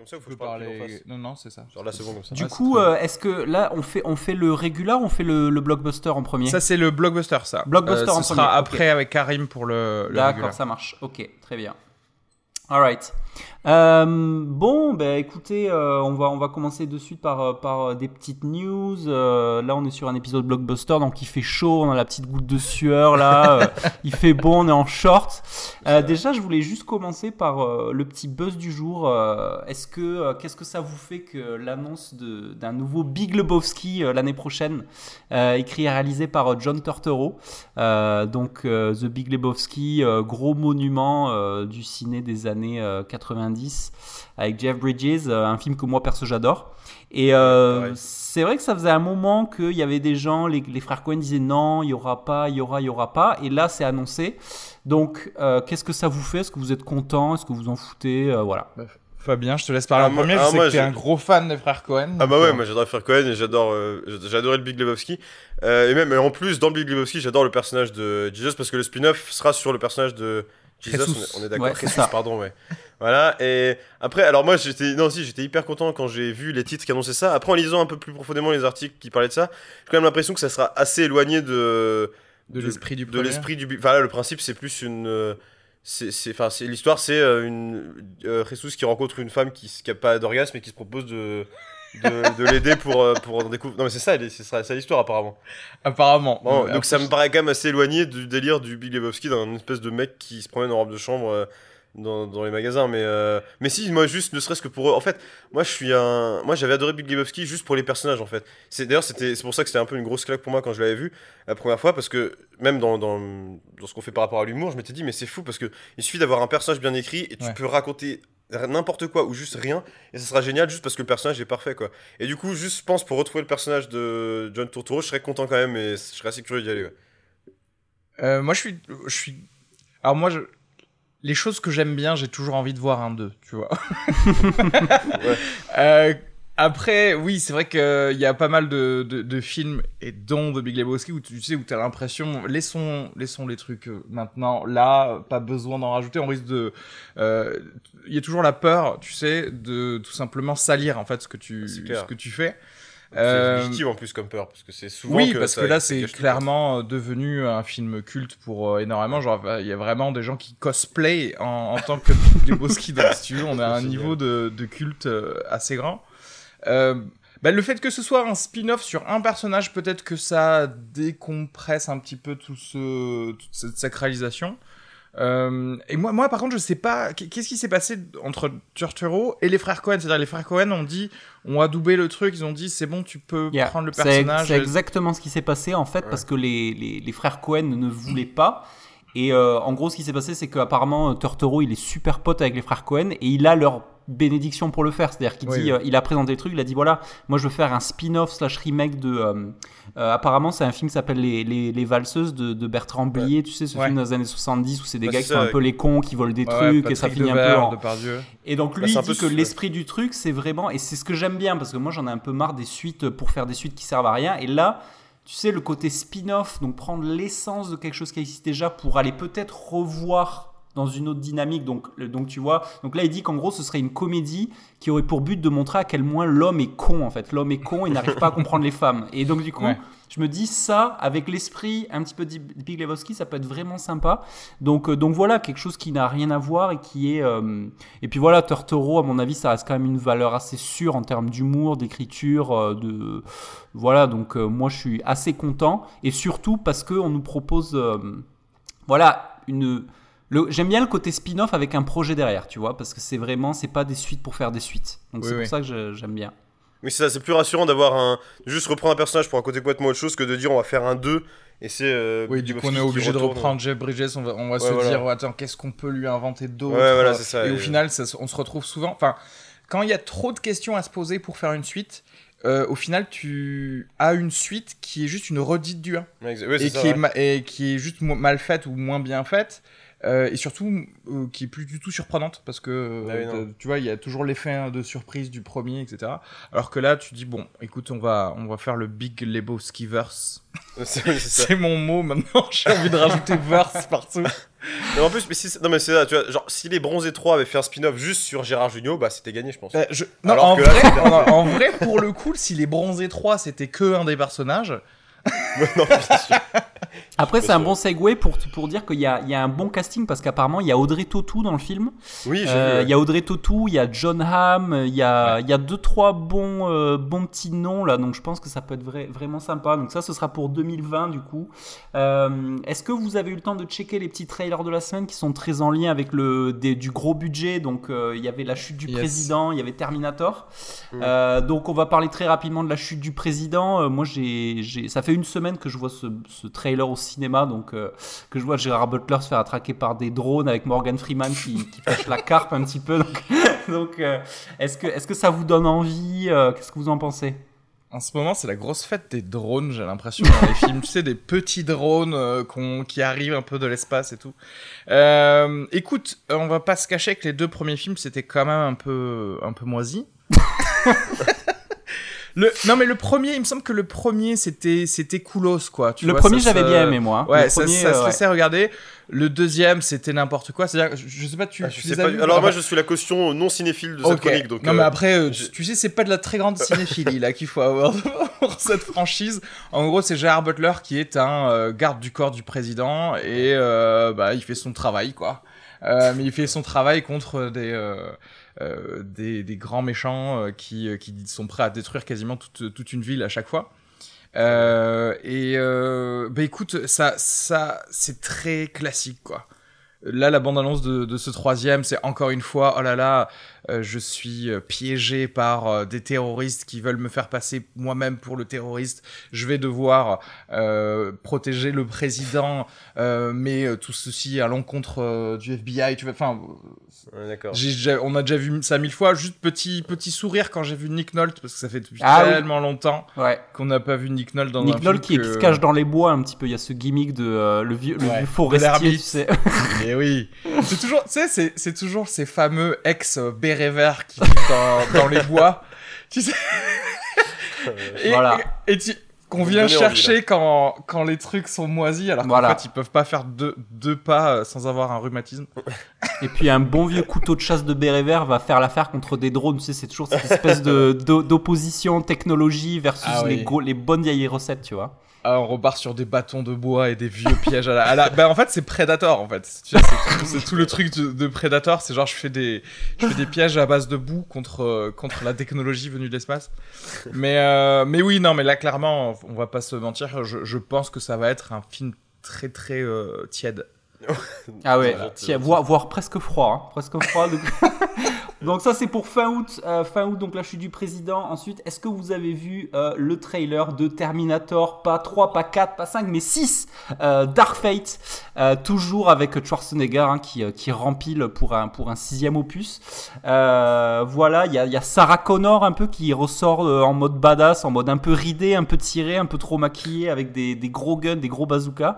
comme ça ou faut Tu que peux je parle plus en parler. face? Non, c'est ça. Genre là, c'est bon comme ça. Du Ouais, coup, est-ce que là, on fait le regular ou on fait le blockbuster en premier? Ça, c'est le blockbuster, ça. Blockbuster en Ce sera premier, après avec Karim pour le D'accord, régulier. ça marche. Ok, très bien. Alright. Bon, ben écoutez, on va commencer de suite par des petites news. Là, on est sur un épisode blockbuster, donc il fait chaud, on a la petite goutte de sueur là. Il fait bon, on est en short. Déjà, je voulais juste commencer par le petit buzz du jour. Qu'est-ce que ça vous fait que l'annonce d'un nouveau Big Lebowski l'année prochaine, écrit et réalisé par John Turturro. Donc The Big Lebowski, gros monument du ciné des années 90 avec Jeff Bridges, un film que moi perso j'adore. Et c'est vrai que ça faisait un moment qu'il y avait des gens, les frères Coen disaient non, il y aura pas. Et là c'est annoncé. Donc qu'est-ce que ça vous fait? Est-ce que vous êtes content? Est-ce que vous en foutez? Voilà. Fabien, je te laisse parler en premier. Je sais que t'es un gros fan des frères Coen. Ah bah ouais, moi j'adore les frères Coen et j'adorais le Big Lebowski. Et même en plus, dans le Big Lebowski, j'adore le personnage de Jesus parce que le spin-off sera sur le personnage de Jesus. On est d'accord. Ouais, Jesus, pardon, ouais. Voilà. Et après, alors moi j'étais hyper content quand j'ai vu les titres qui annonçaient ça. Après, en lisant un peu plus profondément les articles qui parlaient de ça, j'ai quand même l'impression que ça sera assez éloigné de l'esprit du Big. Enfin là, le principe c'est plus une l'histoire, c'est Jesus qui rencontre une femme qui a pas d'orgasme et qui se propose de l'aider pour en découvrir. Non mais c'est ça l'histoire apparemment. Bon, donc ça me paraît quand même assez éloigné du délire du Big Lebowski, d'un espèce de mec qui se promène en robe de chambre dans les magasins. Mais si, moi juste ne serait-ce que pour eux. En fait, moi j'avais adoré Big Lebowski juste pour les personnages en fait. C'est pour ça que c'était un peu une grosse claque pour moi quand je l'avais vu la première fois, parce que même dans ce qu'on fait par rapport à l'humour, je m'étais dit mais c'est fou parce que il suffit d'avoir un personnage bien écrit et tu peux raconter n'importe quoi ou juste rien et ça sera génial juste parce que le personnage est parfait quoi. Et du coup, juste je pense pour retrouver le personnage de John Turturro, je serais content quand même et je serais assez curieux d'y aller. Ouais. Moi je suis alors moi les choses que j'aime bien, j'ai toujours envie de voir un 2, tu vois. Après, oui, c'est vrai qu'il y a pas mal de films, et dont The Big Lebowski, où tu sais, où t'as l'impression, laissons les trucs maintenant, là, pas besoin d'en rajouter, on risque de... Il y a toujours la peur, tu sais, de tout simplement salir, en fait, ce que tu fais. C'est légitime en plus comme peur, parce que c'est souvent parce que là c'est clairement devenu un film culte pour énormément. Genre il y a vraiment des gens qui cosplay en tant que Lebowski. Donc si tu veux, on a un niveau de culte assez grand. Le fait que ce soit un spin-off sur un personnage, peut-être que ça décompresse un petit peu toute cette sacralisation. Et moi par contre je sais pas qu'est-ce qui s'est passé entre Turturro et les frères Coen. C'est-à-dire les frères Coen ont adoubé le truc, ils ont dit c'est bon, tu peux prendre le personnage. C'est exactement ce qui s'est passé en fait, parce que les frères Coen ne voulaient pas. Et en gros ce qui s'est passé, c'est qu'apparemment Turturro il est super pote avec les frères Coen et il a leur bénédiction pour le faire. C'est-à-dire qu'il dit, il a présenté le truc, il a dit voilà, moi je veux faire un spin-off / remake de apparemment c'est un film qui s'appelle les valseuses de Bertrand Blier, tu sais, ce film des années 70 où c'est des gars qui sont un peu les cons, qui volent des trucs et ça finit un peu et donc lui il dit que l'esprit du truc c'est vraiment, et c'est ce que j'aime bien parce que moi j'en ai un peu marre des suites pour faire des suites qui servent à rien, et là tu sais, le côté spin-off, donc prendre l'essence de quelque chose qui existe déjà pour aller peut-être revoir dans une autre dynamique. Donc tu vois, donc là il dit qu'en gros ce serait une comédie qui aurait pour but de montrer à quel point l'homme est con en fait. L'homme est con et n'arrive pas à comprendre les femmes. Et donc du coup, je me dis ça avec l'esprit un petit peu de Big Lebowski, ça peut être vraiment sympa. Donc voilà, quelque chose qui n'a rien à voir et qui est... Et puis voilà, Turturro, à mon avis, ça reste quand même une valeur assez sûre en termes d'humour, d'écriture, Voilà, donc moi je suis assez content. Et surtout parce qu'on nous propose... J'aime bien le côté spin-off avec un projet derrière, tu vois, parce que c'est pas des suites pour faire des suites. Donc c'est pour ça que j'aime bien. Oui, c'est ça, c'est plus rassurant d'avoir juste reprendre un personnage pour un côté complètement autre chose que de dire on va faire un 2 et c'est... du coup on est obligé de reprendre Jeff Bridges, on va se dire attends, qu'est-ce qu'on peut lui inventer d'autre, c'est ça, et au final on se retrouve souvent, enfin quand il y a trop de questions à se poser pour faire une suite, au final tu as une suite qui est juste une redite du 1 et qui est juste mal faite ou moins bien faite. Et surtout qui est plus du tout surprenante parce que tu vois, il y a toujours l'effet de surprise du premier, etc. Alors que là tu dis bon, écoute, on va faire le Big Lebowski-verse. C'est mon mot maintenant. J'ai envie de rajouter verse partout. Mais en plus, non mais c'est ça, tu vois, genre si les Bronzés 3 avaient fait un spin-off juste sur Gérard Jugnot, bah c'était gagné, je pense. Non, Alors en que vrai, là, en vrai, pour le coup, si les Bronzés 3 c'était que un des personnages. non, c'est sûr. Après, Je c'est un suis bon segue pour dire qu'il y a un bon casting parce qu'apparemment, il y a Audrey Tautou dans le film. Oui, j'ai vu. Il y a Audrey Tautou, il y a John Hamm, il y a 2-3 bons petits noms là, donc je pense que ça peut être vraiment sympa. Donc ça, ce sera pour 2020 du coup. Est-ce que vous avez eu le temps de checker les petits trailers de la semaine qui sont très en lien avec du gros budget? Donc il y avait la chute du président, il y avait Terminator. Donc on va parler très rapidement de la chute du président. Moi, ça fait une semaine que je vois ce trailer au cinéma, donc que je vois Gérard Butler se faire attraquer par des drones avec Morgan Freeman qui pêche la carpe un petit peu. Donc est-ce que ça vous donne envie? Qu'est-ce que vous en pensez? En ce moment, c'est la grosse fête des drones, j'ai l'impression, dans les films. Tu sais, des petits drones qui arrivent un peu de l'espace et tout. Écoute, on va pas se cacher que les 2 premiers films, c'était quand même un peu moisi. Non mais le premier, il me semble que le premier c'était coolos quoi. Le premier j'avais bien aimé moi. Ouais, ça se laissait regarder. Le deuxième c'était n'importe quoi. C'est-à-dire, je sais pas, tu les as vus? Alors moi je suis la caution non cinéphile de cette chronique. Donc, non mais après, tu sais, c'est pas de la très grande cinéphilie là qu'il faut avoir pour cette franchise. En gros, c'est Gérard Butler qui est un garde du corps du président et il fait son travail quoi. Mais il fait son travail contre des grands méchants qui sont prêts à détruire quasiment toute une ville à chaque fois. Écoute, ça c'est très classique quoi. Là, la bande-annonce de ce troisième, c'est encore une fois, oh là là, je suis piégé par des terroristes qui veulent me faire passer moi-même pour le terroriste. Je vais devoir protéger le président, mais tout ceci à l'encontre du FBI. Tu vois, enfin, d'accord. On a déjà vu ça 1000 fois. Juste petit sourire quand j'ai vu Nick Nolte, parce que ça fait depuis tellement longtemps qu'on n'a pas vu Nick Nolte dans un film. Nick Nolte qui se cache dans les bois un petit peu. Il y a ce gimmick de le vieux forestier, tu sais. Et oui, c'est toujours, tu sais, c'est toujours ces fameux ex-bérets verts qui vivent dans les bois, tu sais. Et qu'on vient chercher quand les trucs sont moisis, alors qu'en fait ils peuvent pas faire deux pas sans avoir un rhumatisme. Et puis un bon vieux couteau de chasse de béret vert va faire l'affaire contre des drones. Tu sais, c'est toujours cette espèce d'opposition technologie versus les bonnes vieilles recettes, tu vois. Ah, on repart sur des bâtons de bois et des vieux pièges à la... Ben, en fait, c'est Predator, en fait. Tu vois, c'est tout le truc de Predator. C'est genre, je fais des pièges à base de boue contre la technologie venue de l'espace. Mais oui, non, mais là, clairement, on va pas se mentir. Je pense que ça va être un film très, très tiède. Ah ouais, voire presque froid. Hein. Presque froid. Donc ça c'est pour fin août, donc la chute du président. Ensuite, est-ce que vous avez vu le trailer de Terminator, pas 3, pas 4, pas 5, mais 6, Dark Fate, toujours avec Schwarzenegger hein, qui rempile pour un 6e opus. Voilà, il y a Sarah Connor un peu qui ressort en mode badass, en mode un peu ridé, un peu tiré, un peu trop maquillé, avec des gros guns, des gros bazookas.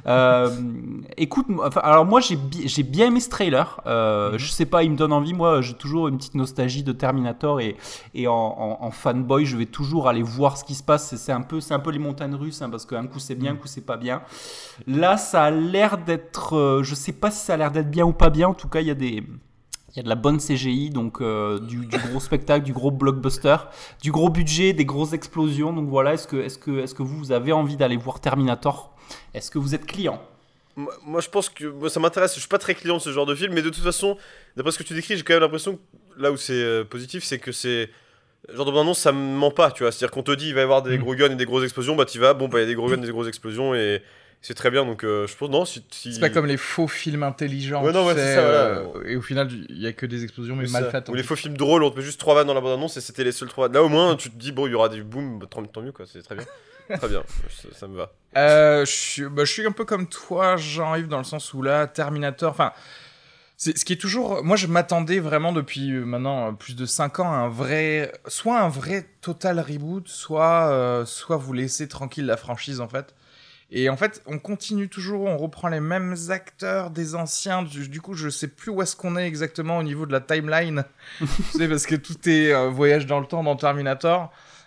Écoute, alors moi j'ai bien aimé ce trailer. Je sais pas, il me donne envie. Moi, j'ai toujours une petite nostalgie de Terminator et en fanboy, je vais toujours aller voir ce qui se passe. C'est un peu les montagnes russes, hein, parce qu'un coup c'est bien, un coup c'est pas bien. Là, ça a l'air d'être, je sais pas si ça a l'air d'être bien ou pas bien. En tout cas, il y a de la bonne CGI, donc du gros spectacle, du gros blockbuster, du gros budget, des grosses explosions. Donc voilà, est-ce que vous avez envie d'aller voir Terminator? Est-ce que vous êtes client? Moi je pense que ça m'intéresse, je suis pas très client de ce genre de film, mais de toute façon, d'après ce que tu décris, j'ai quand même l'impression que là où c'est positif, c'est que c'est genre de bande-annonce, ça me ment pas, tu vois, c'est-à-dire qu'on te dit il va y avoir des gros guns et des grosses explosions, bah t'y vas, bon bah il y a des gros guns et des grosses explosions et c'est très bien, donc je pense non si... C'est pas comme les faux films intelligents, c'est ça, voilà. Et au final il y a que des explosions mais mal faites. Ou les faux films drôles, on te met juste 3 vannes dans la bande-annonce et c'était les seuls 3 vannes. Là au moins tu te dis bon il y aura des boom, bah, tant mieux quoi, c'est très bien. Très bien, ça me va. Je suis un peu comme toi, Jean-Yves, dans le sens où là, Terminator, enfin, ce qui est toujours... Moi, je m'attendais vraiment depuis maintenant plus de 5 ans à soit un vrai total reboot, soit vous laissez tranquille la franchise, en fait. Et en fait, on continue toujours, on reprend les mêmes acteurs des anciens. Du coup, je sais plus où est-ce qu'on est exactement au niveau de la timeline. Tu sais, parce que tout est voyage dans le temps dans Terminator.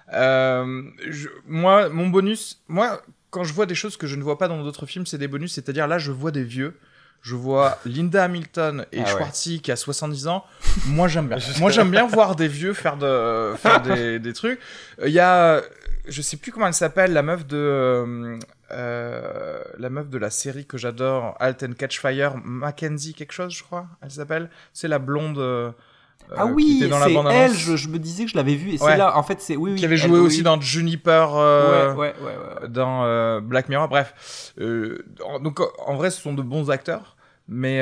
Moi, mon bonus, quand je vois des choses que je ne vois pas dans d'autres films, c'est des bonus, c'est-à-dire là, je vois des vieux je vois Linda Hamilton et Ah ouais. Schwarzenegger qui a 70 ans. Moi, j'aime bien. Moi, j'aime bien voir des vieux faire des trucs. Il y a, je sais plus comment elle s'appelle, la meuf de la série que j'adore, Halt and Catch Fire, Mackenzie quelque chose, je crois, elle s'appelle. C'est la blonde. Ah qui oui, était dans la c'est bande-annonce. elle, je me disais que je l'avais vue, et Ouais. c'est là, en fait, c'est... Oui, oui, Qui avait elle, joué aussi oui. dans Juniper, Ouais. dans Black Mirror, bref. Donc en vrai, ce sont de bons acteurs, mais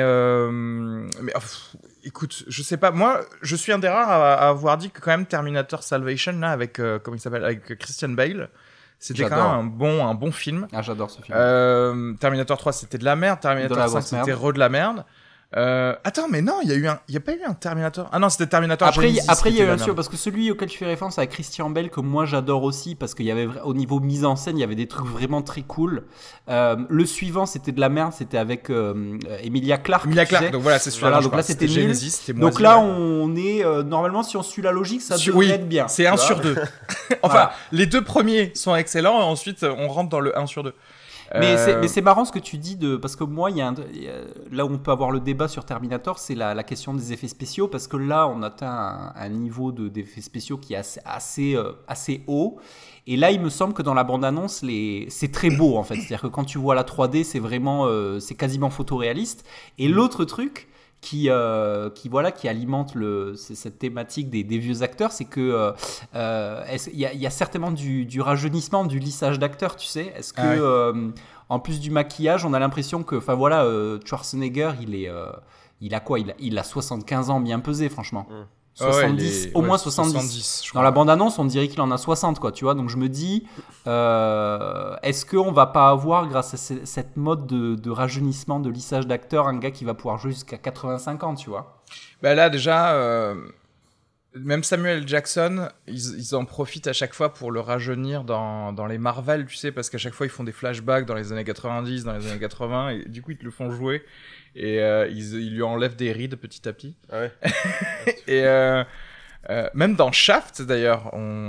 écoute, je sais pas. Moi, je suis un des rares à avoir dit que quand même Terminator Salvation là avec comment il s'appelle, avec Christian Bale, c'était quand J'adore. même un bon film. Ah, j'adore ce film. Terminator 3 c'était de la merde, De Terminator la 5 grosse c'était merde. de la merde. Attends, mais non, il y a pas eu un Terminator. Ah non, c'était Terminator Après, Genesis. il y qui a était eu un de la sûr, merde. parce que celui auquel tu fais référence avec Christian Bale, que moi j'adore aussi, parce qu'il y avait au niveau mise en scène, il y avait des trucs vraiment très cool. Le suivant, c'était de la merde, c'était avec Emilia Clarke. Emilia tu Clarke, sais. donc voilà, c'est celui-là. Voilà, dont je donc là, parle. c'était nul. Genesis, c'était Donc moisi, là, ouais. on est normalement, si on suit la logique, ça devrait Oui, être bien. c'est tu 1 vois. sur 2. Enfin, Voilà. les deux premiers sont excellents et ensuite on rentre dans le 1 sur 2. Mais c'est marrant ce que tu dis parce que moi là où on peut avoir le débat sur Terminator, c'est la question des effets spéciaux, parce que là on atteint un niveau d'effets spéciaux qui est assez haut, et là il me semble que dans la bande-annonce c'est très beau en fait, c'est-à-dire que quand tu vois la 3D c'est vraiment c'est quasiment photoréaliste. Et l'autre truc qui alimente cette thématique des vieux acteurs, c'est que il y a certainement du rajeunissement, du lissage d'acteurs, tu sais. Est-ce que en plus du maquillage, on a l'impression que, enfin voilà, Schwarzenegger, il a quoi, il a 75 ans bien pesé, franchement. 70, au moins 70. Je Dans crois. la bande-annonce, on dirait qu'il en a 60, quoi, tu vois. Donc je me dis, est-ce qu'on va pas avoir, grâce à cette mode de rajeunissement, de lissage d'acteurs, un gars qui va pouvoir jouer jusqu'à 85 ans, tu vois? Bah là déjà, même Samuel Jackson, ils en profitent à chaque fois pour le rajeunir dans les Marvel, tu sais, parce qu'à chaque fois ils font des flashbacks dans les années 90, dans les années 80, et du coup ils te le font jouer, et ils lui enlèvent des rides petit à petit. Ah ouais. Et même dans Shaft d'ailleurs,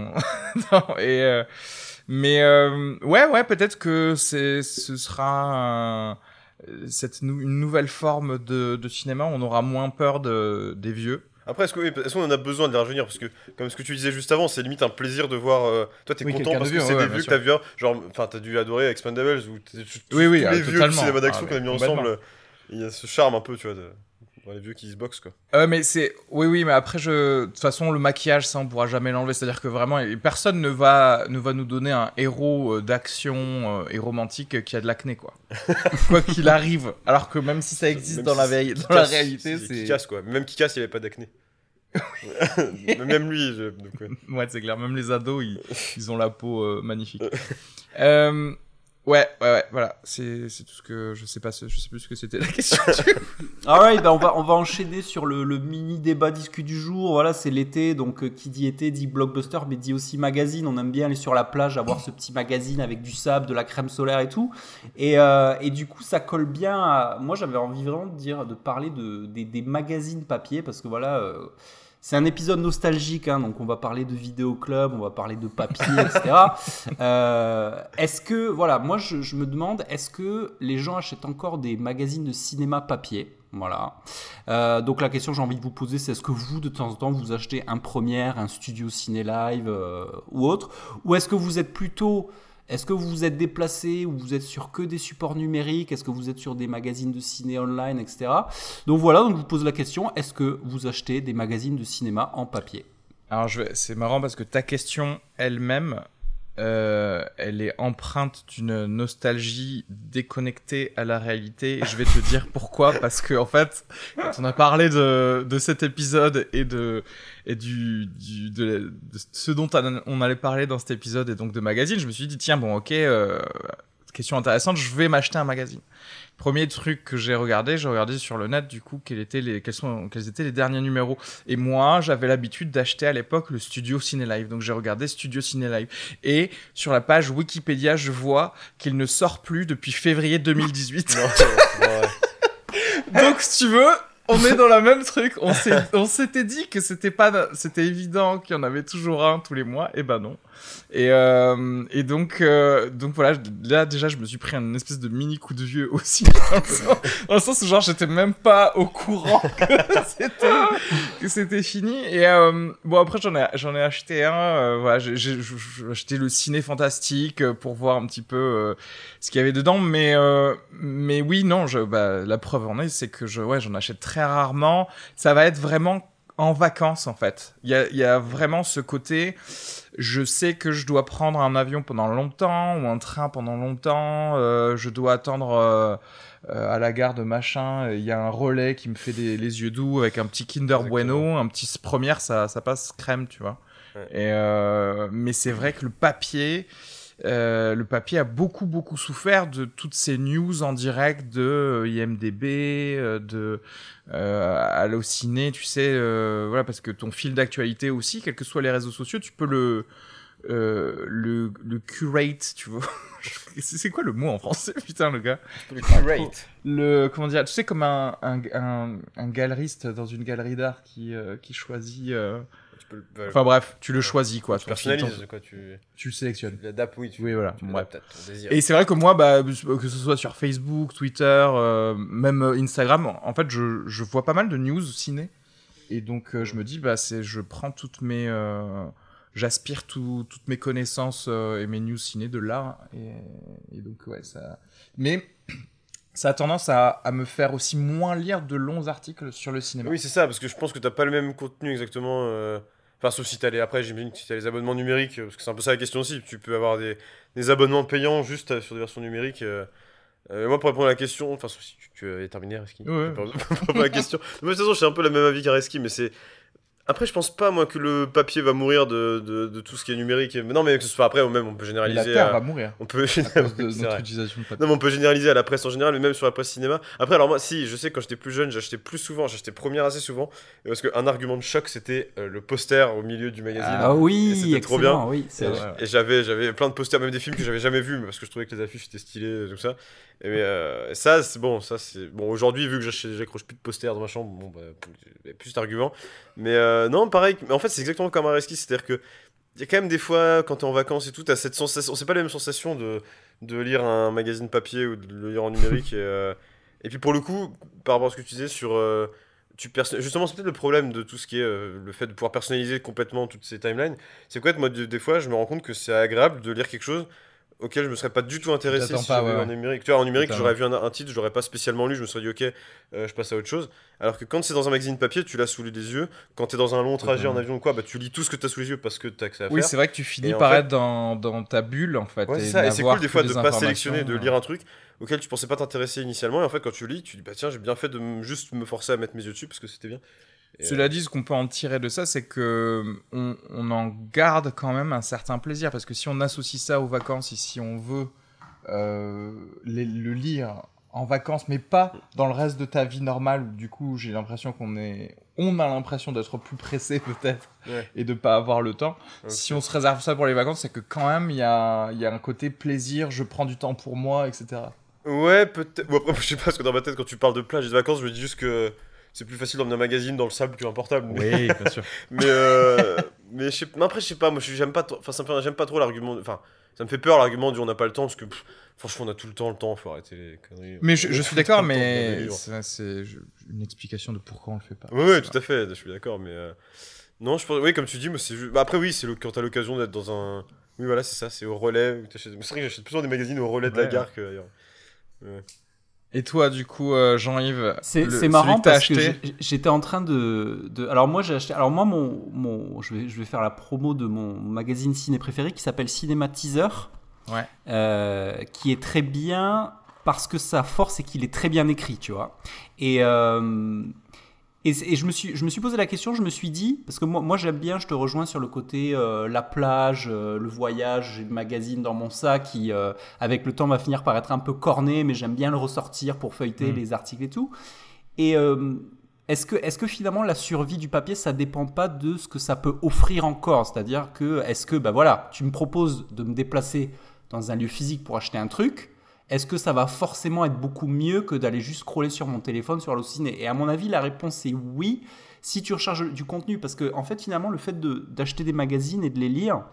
ouais, peut-être que ce sera une nouvelle forme de cinéma. On aura moins peur des vieux. Après, est-ce qu'on en a besoin de les rajeunir? Parce que, comme ce que tu disais juste avant, c'est limite un plaisir de voir. Toi, t'es Oui, content quelqu'un parce de que vieux, c'est ouais, des bien vieux sûr. que t'as vu. Genre, enfin, t'as dû adorer Expendables ou tous Oui, les vieux du totalement. cinéma d'action Ah, qu'on a mis mais ensemble. Il y a ce charme un peu, tu vois, dans les vieux qui se boxent, quoi. Mais oui, mais après, de toute façon, le maquillage, ça, on pourra jamais l'enlever. C'est-à-dire que vraiment, personne ne va nous donner un héros d'action et romantique qui a de l'acné, quoi. Quoi qu'il arrive. Alors que même si ça existe Même dans la si- dans la réalité, Qui c'est. casse, quoi. Même qui casse, il avait pas d'acné. Même lui. Donc, ouais. Ouais, c'est clair. Même les ados, ils ont la peau magnifique. Ouais, voilà. C'est tout ce que je sais pas plus ce que c'était la question. Alright, bah on va enchaîner sur le mini débat discu du jour. Voilà, c'est l'été, donc qui dit été dit blockbuster, mais dit aussi magazine. On aime bien aller sur la plage, avoir ce petit magazine avec du sable, de la crème solaire et tout. Et du coup, ça colle bien à... Moi, j'avais envie vraiment de parler des magazines papier, parce que voilà... c'est un épisode nostalgique, hein, donc on va parler de vidéoclub, on va parler de papier, etc. Est-ce que, voilà, moi je me demande, est-ce que les gens achètent encore des magazines de cinéma papier? Voilà. Donc la question que j'ai envie de vous poser, c'est est-ce que vous, de temps en temps, vous achetez un Première, un Studio Ciné Live ou autre? Ou est-ce que vous êtes plutôt... Est-ce que vous vous êtes déplacé ou vous êtes sur que des supports numériques? Est-ce que vous êtes sur des magazines de ciné online, etc. Donc voilà, donc je vous pose la question, est-ce que vous achetez des magazines de cinéma en papier? Alors, c'est marrant parce que ta question elle-même, elle est empreinte d'une nostalgie déconnectée à la réalité. Et je vais te dire pourquoi. Parce que, en fait, quand on a parlé de cet épisode et de ce dont on allait parler dans cet épisode et donc de magazine, je me suis dit, tiens, bon, ok, question intéressante, je vais m'acheter un magazine. Premier truc que j'ai regardé sur le net, du coup, quels étaient les derniers numéros. Et moi, j'avais l'habitude d'acheter à l'époque le Studio Ciné Live. Donc, j'ai regardé Studio Ciné Live. Et sur la page Wikipédia, je vois qu'il ne sort plus depuis février 2018. Non, c'est pas vrai. Donc, si tu veux, on est dans la même truc. On s'était dit que c'était évident qu'il y en avait toujours un tous les mois. Et ben non. Et donc voilà, là déjà je me suis pris un espèce de mini coup de vieux aussi dans le sens où genre j'étais même pas au courant que c'était fini. Et bon après j'en ai acheté un, voilà, j'ai acheté le Ciné Fantastique pour voir un petit peu ce qu'il y avait dedans, mais oui non, la preuve en est, c'est que j'en achète très rarement. Ça va être vraiment en vacances en fait. Il y a vraiment ce côté, je sais que je dois prendre un avion pendant longtemps ou un train pendant longtemps, je dois attendre à la gare de machin, il y a un relais qui me fait les yeux doux avec un petit Kinder Bueno, un petit première, ça passe crème, tu vois. Ouais. Et mais c'est vrai que le papier a beaucoup souffert de toutes ces news en direct de IMDb, de Allociné, tu sais, voilà, parce que ton fil d'actualité aussi, quels que soient les réseaux sociaux, tu peux le curate, tu vois. C'est quoi le mot en français, putain, le gars? Le curate. Comment dire, tu sais, comme un galeriste dans une galerie d'art qui choisit. Enfin bref, tu le choisis quoi. Tu personnalises quoi, tu le sélectionnes. Tu l'adaptes, oui. Oui, voilà. Tu l'adaptes à ton désir. Et c'est vrai que moi, que ce soit sur Facebook, Twitter, même Instagram, en fait, je vois pas mal de news ciné. Et donc, je me dis, je prends j'aspire toutes mes connaissances et mes news ciné de là. Et donc, ouais, ça. Mais ça a tendance à me faire aussi moins lire de longs articles sur le cinéma. Oui, c'est ça, parce que je pense que t'as pas le même contenu exactement. Enfin, sauf si t'as après, j'imagine que si t'as les abonnements numériques, parce que c'est un peu ça la question aussi. Tu peux avoir des abonnements payants juste sur des versions numériques. Moi, pour répondre à la question, enfin, sauf si tu avais terminé, Reski. Ouais. Pour répondre à la question. De toute façon, j'ai un peu le même avis qu'Areski, mais c'est. Après, je pense pas, moi, que le papier va mourir de tout ce qui est numérique. Mais non, mais que ce soit après, même, on peut généraliser. La Terre va mourir. On peut généraliser notre utilisation de papier. Non, mais on peut généraliser à la presse en général, mais même sur la presse cinéma. Après, alors moi, si, je sais, quand j'étais plus jeune, j'achetais première assez souvent. Parce qu'un argument de choc, c'était le poster au milieu du magazine. Ah oui, c'était trop bien. Oui, c'est vrai. Et j'avais plein de posters, même des films que j'avais jamais vus, parce que je trouvais que les affiches étaient stylées, tout ça. Et ça, c'est bon. Bon, aujourd'hui, vu que j'accroche plus de posters dans ma chambre, bon, il y a plus d'arguments. Mais non, pareil. Mais en fait, c'est exactement comme Areski, c'est-à-dire que il y a quand même des fois, quand t'es en vacances et tout, t'as cette sensation. C'est pas la même sensation de lire un magazine papier ou de le lire en numérique. Et puis pour le coup, par rapport à ce que tu disais sur. Justement, c'est peut-être le problème de tout ce qui est le fait de pouvoir personnaliser complètement toutes ces timelines. C'est quoi, moi, des fois, je me rends compte que c'est agréable de lire quelque chose auquel je me serais pas du tout intéressé si j'avais en numérique. Tu vois, en numérique, j'aurais vu un titre, je l'aurais pas spécialement lu, je me serais dit ok, je passe à autre chose. Alors que quand c'est dans un magazine papier, tu l'as sous les yeux. Quand t'es dans un long trajet en avion ou quoi, tu lis tout ce que t'as sous les yeux parce que t'as accès à faire. Oui, c'est vrai que tu finis par être dans ta bulle en fait. Ouais, c'est ça. Et c'est cool des fois de pas sélectionner, de lire un truc auquel tu pensais pas t'intéresser initialement. Et en fait, quand tu lis, tu dis bah tiens, j'ai bien fait de juste me forcer à mettre mes yeux dessus parce que c'était bien. Cela dit, ce qu'on peut en tirer de ça, c'est que on en garde quand même un certain plaisir parce que si on associe ça aux vacances et si on veut le lire en vacances, mais pas dans le reste de ta vie normale, où du coup j'ai l'impression on a l'impression d'être plus pressé peut-être et de pas avoir le temps. Okay. Si on se réserve ça pour les vacances, c'est que quand même il y a un côté plaisir, je prends du temps pour moi, etc. Ouais, peut-être. Bon, après, je sais pas, parce que dans ma tête, quand tu parles de plage et de vacances, je me dis juste que c'est plus facile d'emmener un magazine dans le sable qu'un portable. Oui, bien sûr. mais après, je sais pas, moi j'aime pas trop l'argument. Enfin, ça me fait peur l'argument du on n'a pas le temps, parce que franchement, on a tout le temps, faut arrêter les conneries. Mais je suis d'accord, mais c'est une explication de pourquoi on le fait pas. Oui, tout à fait, je suis d'accord, mais. Non, je pense. Oui, comme tu dis, moi c'est juste. Bah, après, oui, c'est quand t'as l'occasion d'être dans un. Oui, voilà, c'est ça, c'est au relais. C'est vrai que j'achète plus souvent des magazines au relais de la gare qu'ailleurs. Ouais. Et toi, du coup, Jean-Yves, c'est marrant parce que j'étais en train de. Alors moi, j'ai acheté. Alors moi, je vais faire la promo de mon magazine ciné préféré qui s'appelle Cinéma Teaser, qui est très bien parce que sa force c'est qu'il est très bien écrit, tu vois. Et je me suis posé la question, je me suis dit, parce que moi j'aime bien, je te rejoins sur le côté la plage, le voyage, j'ai le magazine dans mon sac qui, avec le temps, va finir par être un peu corné, mais j'aime bien le ressortir pour feuilleter les articles et tout. Et est-ce que finalement la survie du papier, ça dépend pas de ce que ça peut offrir encore ? C'est-à-dire que, voilà, tu me proposes de me déplacer dans un lieu physique pour acheter un truc, est-ce que ça va forcément être beaucoup mieux que d'aller juste scroller sur mon téléphone sur Allociné ? Et à mon avis, la réponse est oui, si tu recherches du contenu. Parce que, en fait, finalement, le fait d'acheter des magazines et de les lire,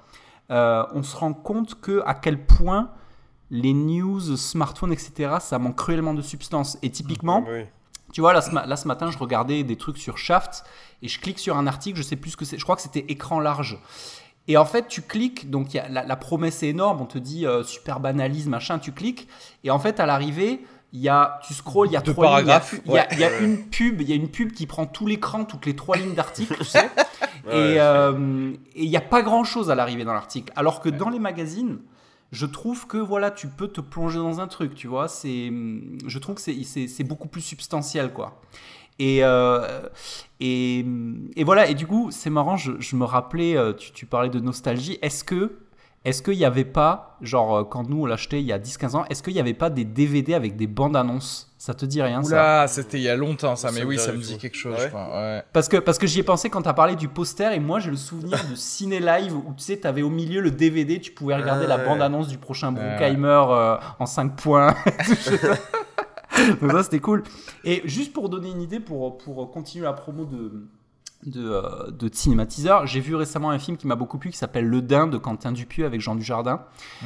on se rend compte à quel point les news, smartphones, etc., ça manque cruellement de substance. Et typiquement, tu vois, là ce matin, je regardais des trucs sur Shaft et je clique sur un article, je sais plus ce que c'est, je crois que c'était écran large. Et en fait, tu cliques, donc la promesse est énorme, on te dit super banalise, machin, tu cliques, et en fait, à l'arrivée, tu scrolles, il y a 3 lignes, il y a une pub qui prend tout l'écran, toutes les 3 lignes d'article, tu sais, et il n'y a pas grand-chose à l'arrivée dans l'article. Alors que dans les magazines, je trouve que voilà, tu peux te plonger dans un truc, tu vois, je trouve que c'est beaucoup plus substantiel, quoi. Et voilà, et du coup, c'est marrant, je me rappelais, tu parlais de nostalgie, est-ce qu'il n'y avait pas, genre quand nous on l'achetait il y a 10-15 ans, est-ce qu'il n'y avait pas des DVD avec des bandes annonces? Ça te dit rien? Oula, c'était il y a longtemps ça, mais oui, ça me dit quelque chose. Ouais. Je crois, ouais. Parce que j'y ai pensé quand tu as parlé du poster, et moi j'ai le souvenir de Ciné Live où tu sais, tu avais au milieu le DVD, tu pouvais regarder la bande annonce du prochain Bruckheimer en 5 points. Donc ça c'était cool. Et juste pour donner une idée, pour continuer la promo de Cinématiseur, j'ai vu récemment un film qui m'a beaucoup plu qui s'appelle Le Dain de Quentin Dupieux avec Jean Dujardin.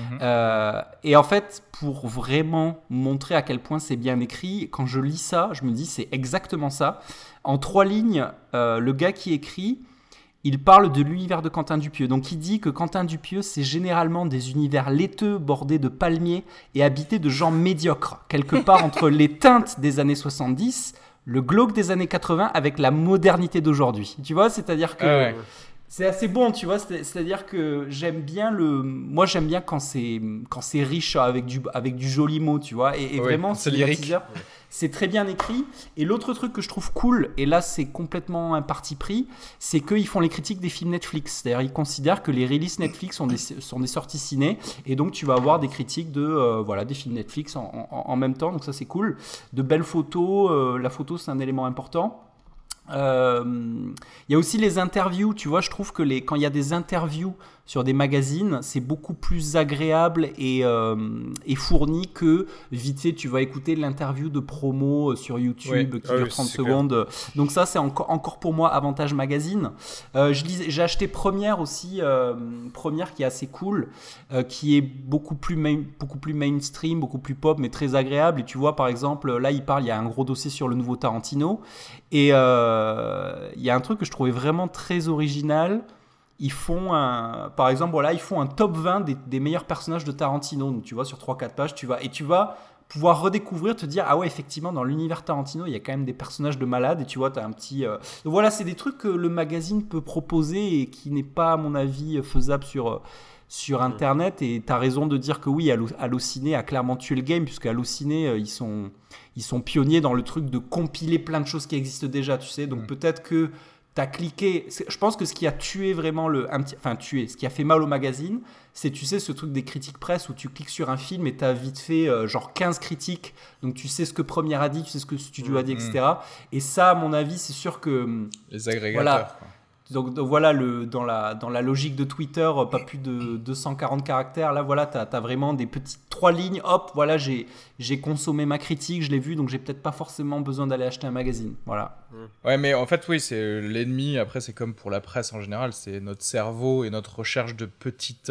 Et en fait, pour vraiment montrer à quel point c'est bien écrit, quand je lis ça, je me dis c'est exactement ça. En 3 lignes, le gars qui écrit, il parle de l'univers de Quentin Dupieux. Donc il dit que Quentin Dupieux, c'est généralement des univers laiteux, bordés de palmiers et habités de gens médiocres, quelque part entre les teintes des années 70, le glauque des années 80 avec la modernité d'aujourd'hui. Tu vois, c'est-à-dire que c'est assez bon, tu vois, c'est-à-dire que j'aime bien quand c'est riche avec du joli mot, tu vois, et vraiment c'est lyrique. C'est très bien écrit. Et l'autre truc que je trouve cool, et là c'est complètement un parti pris, c'est qu'ils font les critiques des films Netflix. C'est-à-dire ils considèrent que les releases Netflix sont des sorties ciné, et donc tu vas avoir des critiques des films Netflix en même temps, donc ça c'est cool. De belles photos, la photo c'est un élément important. Il y a aussi les interviews, tu vois, je trouve que quand il y a des interviews sur des magazines, c'est beaucoup plus agréable et fourni que vite fait tu vas écouter l'interview de promo sur YouTube qui dure 30 secondes. Donc ça c'est encore pour moi avantage magazine. J'ai acheté Première aussi, Première qui est assez cool, qui est beaucoup plus mainstream, beaucoup plus pop mais très agréable. Et tu vois par exemple là il y a un gros dossier sur le nouveau Tarantino et il y a un truc que je trouvais vraiment très original. Ils font par exemple, voilà, ils font un top 20 des meilleurs personnages de Tarantino. Donc, tu vois, sur 3-4 pages, tu vas pouvoir redécouvrir, te dire, ah ouais, effectivement, dans l'univers Tarantino, il y a quand même des personnages de malades. Et tu vois, tu as un petit... Donc, voilà, c'est des trucs que le magazine peut proposer et qui n'est pas, à mon avis, faisable sur Internet. Et tu as raison de dire que oui, Allociné a clairement tué le game, puisque Allociné, ils sont pionniers dans le truc de compiler plein de choses qui existent déjà, tu sais. Donc, peut-être que t'as cliqué, je pense que ce qui a tué vraiment ce qui a fait mal au magazine, c'est, tu sais, ce truc des critiques presse où tu cliques sur un film et t'as vite fait genre 15 critiques, donc tu sais ce que Première a dit, tu sais ce que Studio a dit, etc. Et ça, à mon avis, c'est sûr que... Les agrégateurs. Voilà. Donc voilà, dans la logique de Twitter, pas plus de 240 caractères. Là, voilà, t'as vraiment des petites 3 lignes. Hop, voilà, j'ai consommé ma critique, je l'ai vu, donc j'ai peut-être pas forcément besoin d'aller acheter un magazine. Voilà. Ouais, mais en fait, oui, c'est l'ennemi. Après, c'est comme pour la presse en général, c'est notre cerveau et notre recherche de petites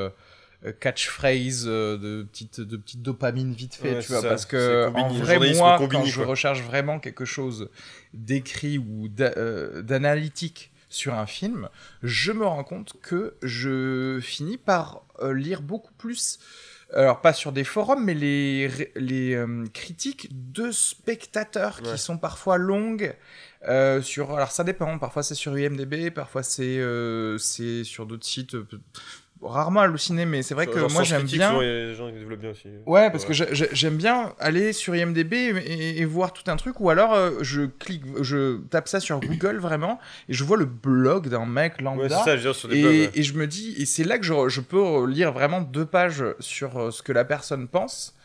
catchphrases, de petites dopamines vite fait, tu vois, parce que en vrai, moi, quand je recherche vraiment quelque chose d'écrit ou d'analytique sur un film, je me rends compte que je finis par lire beaucoup plus, alors pas sur des forums, mais les critiques de spectateurs qui sont parfois longues. Alors ça dépend, parfois c'est sur IMDb, parfois c'est sur d'autres sites. Rarement Allociné, mais c'est vrai que moi j'aime bien. Les gens qui développent bien aussi. Ouais, parce que j'aime bien aller sur IMDb et voir tout un truc, ou alors je tape ça sur Google vraiment, et je vois le blog d'un mec lambda. Ouais, c'est ça, je veux dire, sur des blogs, et je me dis, et c'est là que je peux lire vraiment 2 pages sur ce que la personne pense,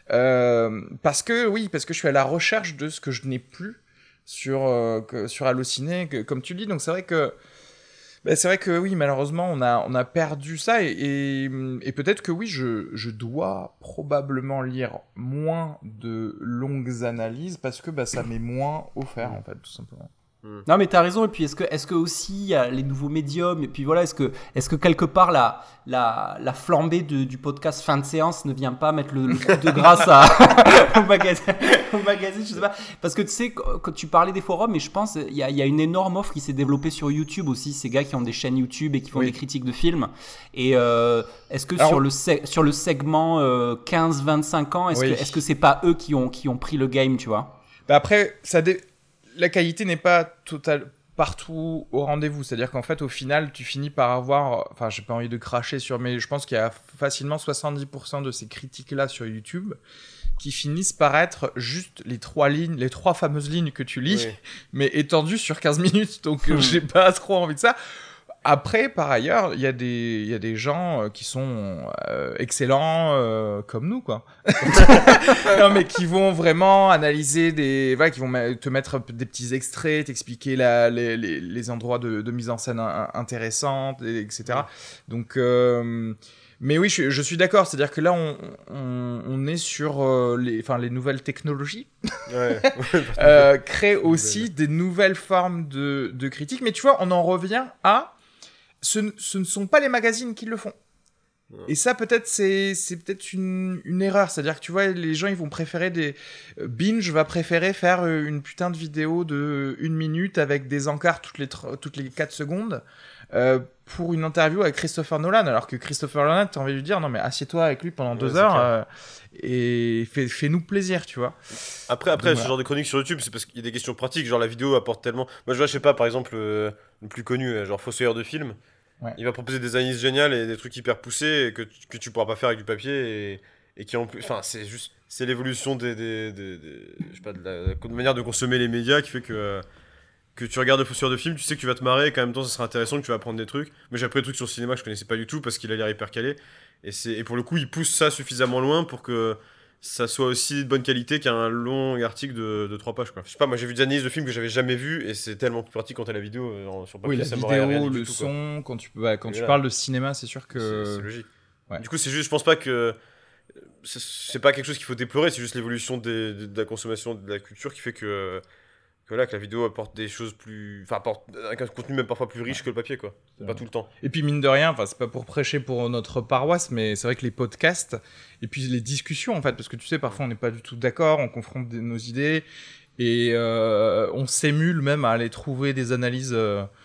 parce que je suis à la recherche de ce que je n'ai plus sur Allociné, comme tu dis, donc c'est vrai que oui, malheureusement, on a perdu ça et peut-être que oui, je dois probablement lire moins de longues analyses parce que ça m'est moins offert, en fait, tout simplement. Non, mais t'as raison. Et puis, est-ce que aussi il y a les nouveaux médiums? Et puis voilà, est-ce que quelque part la flambée du podcast fin de séance ne vient pas mettre le coup de grâce au magazine, je sais pas. Parce que tu sais, quand tu parlais des forums, mais je pense il y a une énorme offre qui s'est développée sur YouTube aussi. Ces gars qui ont des chaînes YouTube et qui font des critiques de films. Et est-ce que sur le segment 15-25 ans, est-ce que c'est pas eux qui ont pris le game, tu vois? Bah après, la qualité n'est pas totale partout au rendez-vous. C'est-à-dire qu'en fait, au final, tu finis par avoir... Enfin, j'ai pas envie de cracher mais je pense qu'il y a facilement 70% de ces critiques-là sur YouTube qui finissent par être juste les trois fameuses lignes que tu lis, mais étendues sur 15 minutes. Donc, j'ai pas trop envie de ça. Après, par ailleurs, il y a des gens qui sont excellents comme nous, quoi. Non, mais qui vont vraiment analyser qui vont te mettre des petits extraits, t'expliquer les endroits de mise en scène intéressantes, etc. Donc, mais oui, je suis d'accord. C'est-à-dire que là, on est sur les nouvelles technologies. Créent aussi des nouvelles formes de critiques. Mais tu vois, on en revient à... Ce ne sont pas les magazines qui le font. Et ça, peut-être, c'est peut-être une erreur. C'est-à-dire que tu vois, les gens, ils vont préférer Binge va préférer faire une putain de vidéo de 1 minute avec des encarts toutes les 4 secondes pour une interview avec Christopher Nolan. Alors que Christopher Nolan, t'as envie de lui dire, non, mais assieds-toi avec lui pendant 2 heures et fais-nous plaisir, tu vois. Après, ce genre de chronique sur YouTube, c'est parce qu'il y a des questions pratiques. Genre, la vidéo apporte tellement. Moi, je vois, je sais pas, par exemple, le plus connu, genre Fossoyeur de film. Il va proposer des analyses géniales et des trucs hyper poussés que tu pourras pas faire avec du papier et qui en plus, enfin c'est l'évolution je sais pas, de la manière de consommer les médias qui fait que tu regardes le Fossoyeur de film, tu sais que tu vas te marrer et qu'en même temps ça sera intéressant, que tu vas apprendre des trucs. Mais j'ai appris des trucs sur le cinéma que je connaissais pas du tout parce qu'il a l'air hyper calé et pour le coup il pousse ça suffisamment loin pour que ça soit aussi de bonne qualité qu'un long article de 3 pages, quoi. Je sais pas, moi j'ai vu des analyses de films que j'avais jamais vues et c'est tellement plus pratique quand t'as la vidéo sur papier. Oui, la ça m'aurait rien vidéo, dit le du tout, son, quand tu parles de cinéma, c'est sûr que... C'est logique. Ouais. Du coup, c'est juste, je pense pas que... C'est pas quelque chose qu'il faut déplorer, c'est juste l'évolution de la consommation, de la culture qui fait que la vidéo apporte des choses plus... Enfin, apporte un contenu même parfois plus riche que le papier, quoi. C'est pas tout le temps. Et puis, mine de rien, enfin, c'est pas pour prêcher pour notre paroisse, mais c'est vrai que les podcasts, et puis les discussions, en fait, parce que tu sais, parfois on n'est pas du tout d'accord, on confronte nos idées, et on s'émule même à aller trouver des analyses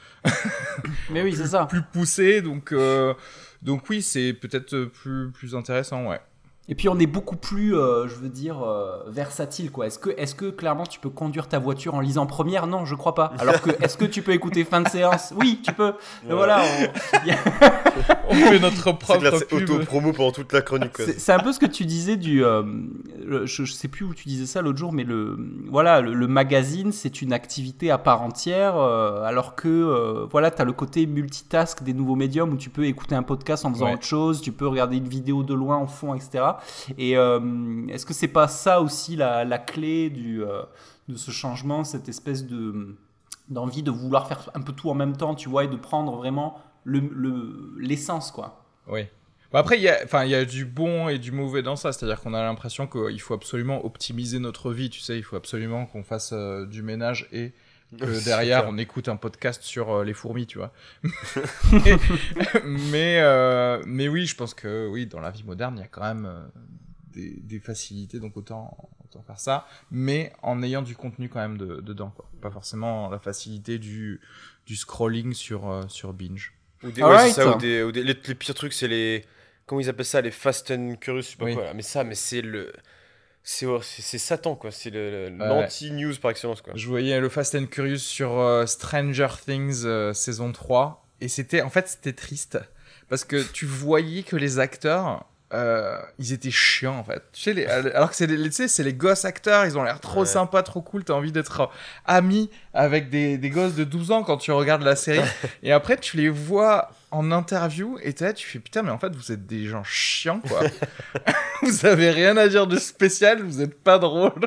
mais oui, c'est ça. Plus poussées, donc oui, c'est peut-être plus intéressant, ouais. Et puis on est beaucoup plus, je veux dire, versatile, quoi. Est-ce que clairement tu peux conduire ta voiture en lisant Première? Non, je crois pas. Alors que est-ce que tu peux écouter Fin de séance? Oui, tu peux. Mais voilà, on fait notre propre pub. Auto-promo pendant toute la chronique, quoi. C'est un peu ce que tu disais je sais plus où tu disais ça l'autre jour, mais le magazine, c'est une activité à part entière, alors que voilà, t'as le côté multitask des nouveaux médiums où tu peux écouter un podcast en faisant autre chose, tu peux regarder une vidéo de loin en fond, etc. Et est-ce que c'est pas ça aussi la clé de ce changement, cette espèce d'envie de vouloir faire un peu tout en même temps, tu vois, et de prendre vraiment l'essence, quoi. Oui. Bon, après, il y a du bon et du mauvais dans ça, c'est-à-dire qu'on a l'impression qu'il faut absolument optimiser notre vie, tu sais, il faut absolument qu'on fasse du ménage et que derrière on écoute un podcast sur les fourmis, tu vois. mais oui, je pense que oui, dans la vie moderne, il y a quand même des facilités, donc autant faire ça, mais en ayant du contenu quand même dedans, quoi. Pas forcément la facilité du scrolling sur Binge. Les pires trucs, c'est les... Comment ils appellent ça? Les Fast and Curious, je sais pas quoi. Mais c'est Satan, quoi. C'est l'anti-news par excellence, quoi. Je voyais le Fast and Curious sur Stranger Things saison 3 et c'était triste parce que tu voyais que les acteurs ils étaient chiants, en fait. Tu sais, alors que c'est les gosses acteurs, ils ont l'air trop sympas, trop cool, t'as envie d'être ami avec des gosses de 12 ans quand tu regardes la série. Et après, tu les vois en interview et tu fais putain, mais en fait, vous êtes des gens chiants, quoi. Vous avez rien à dire de spécial, vous êtes pas drôle.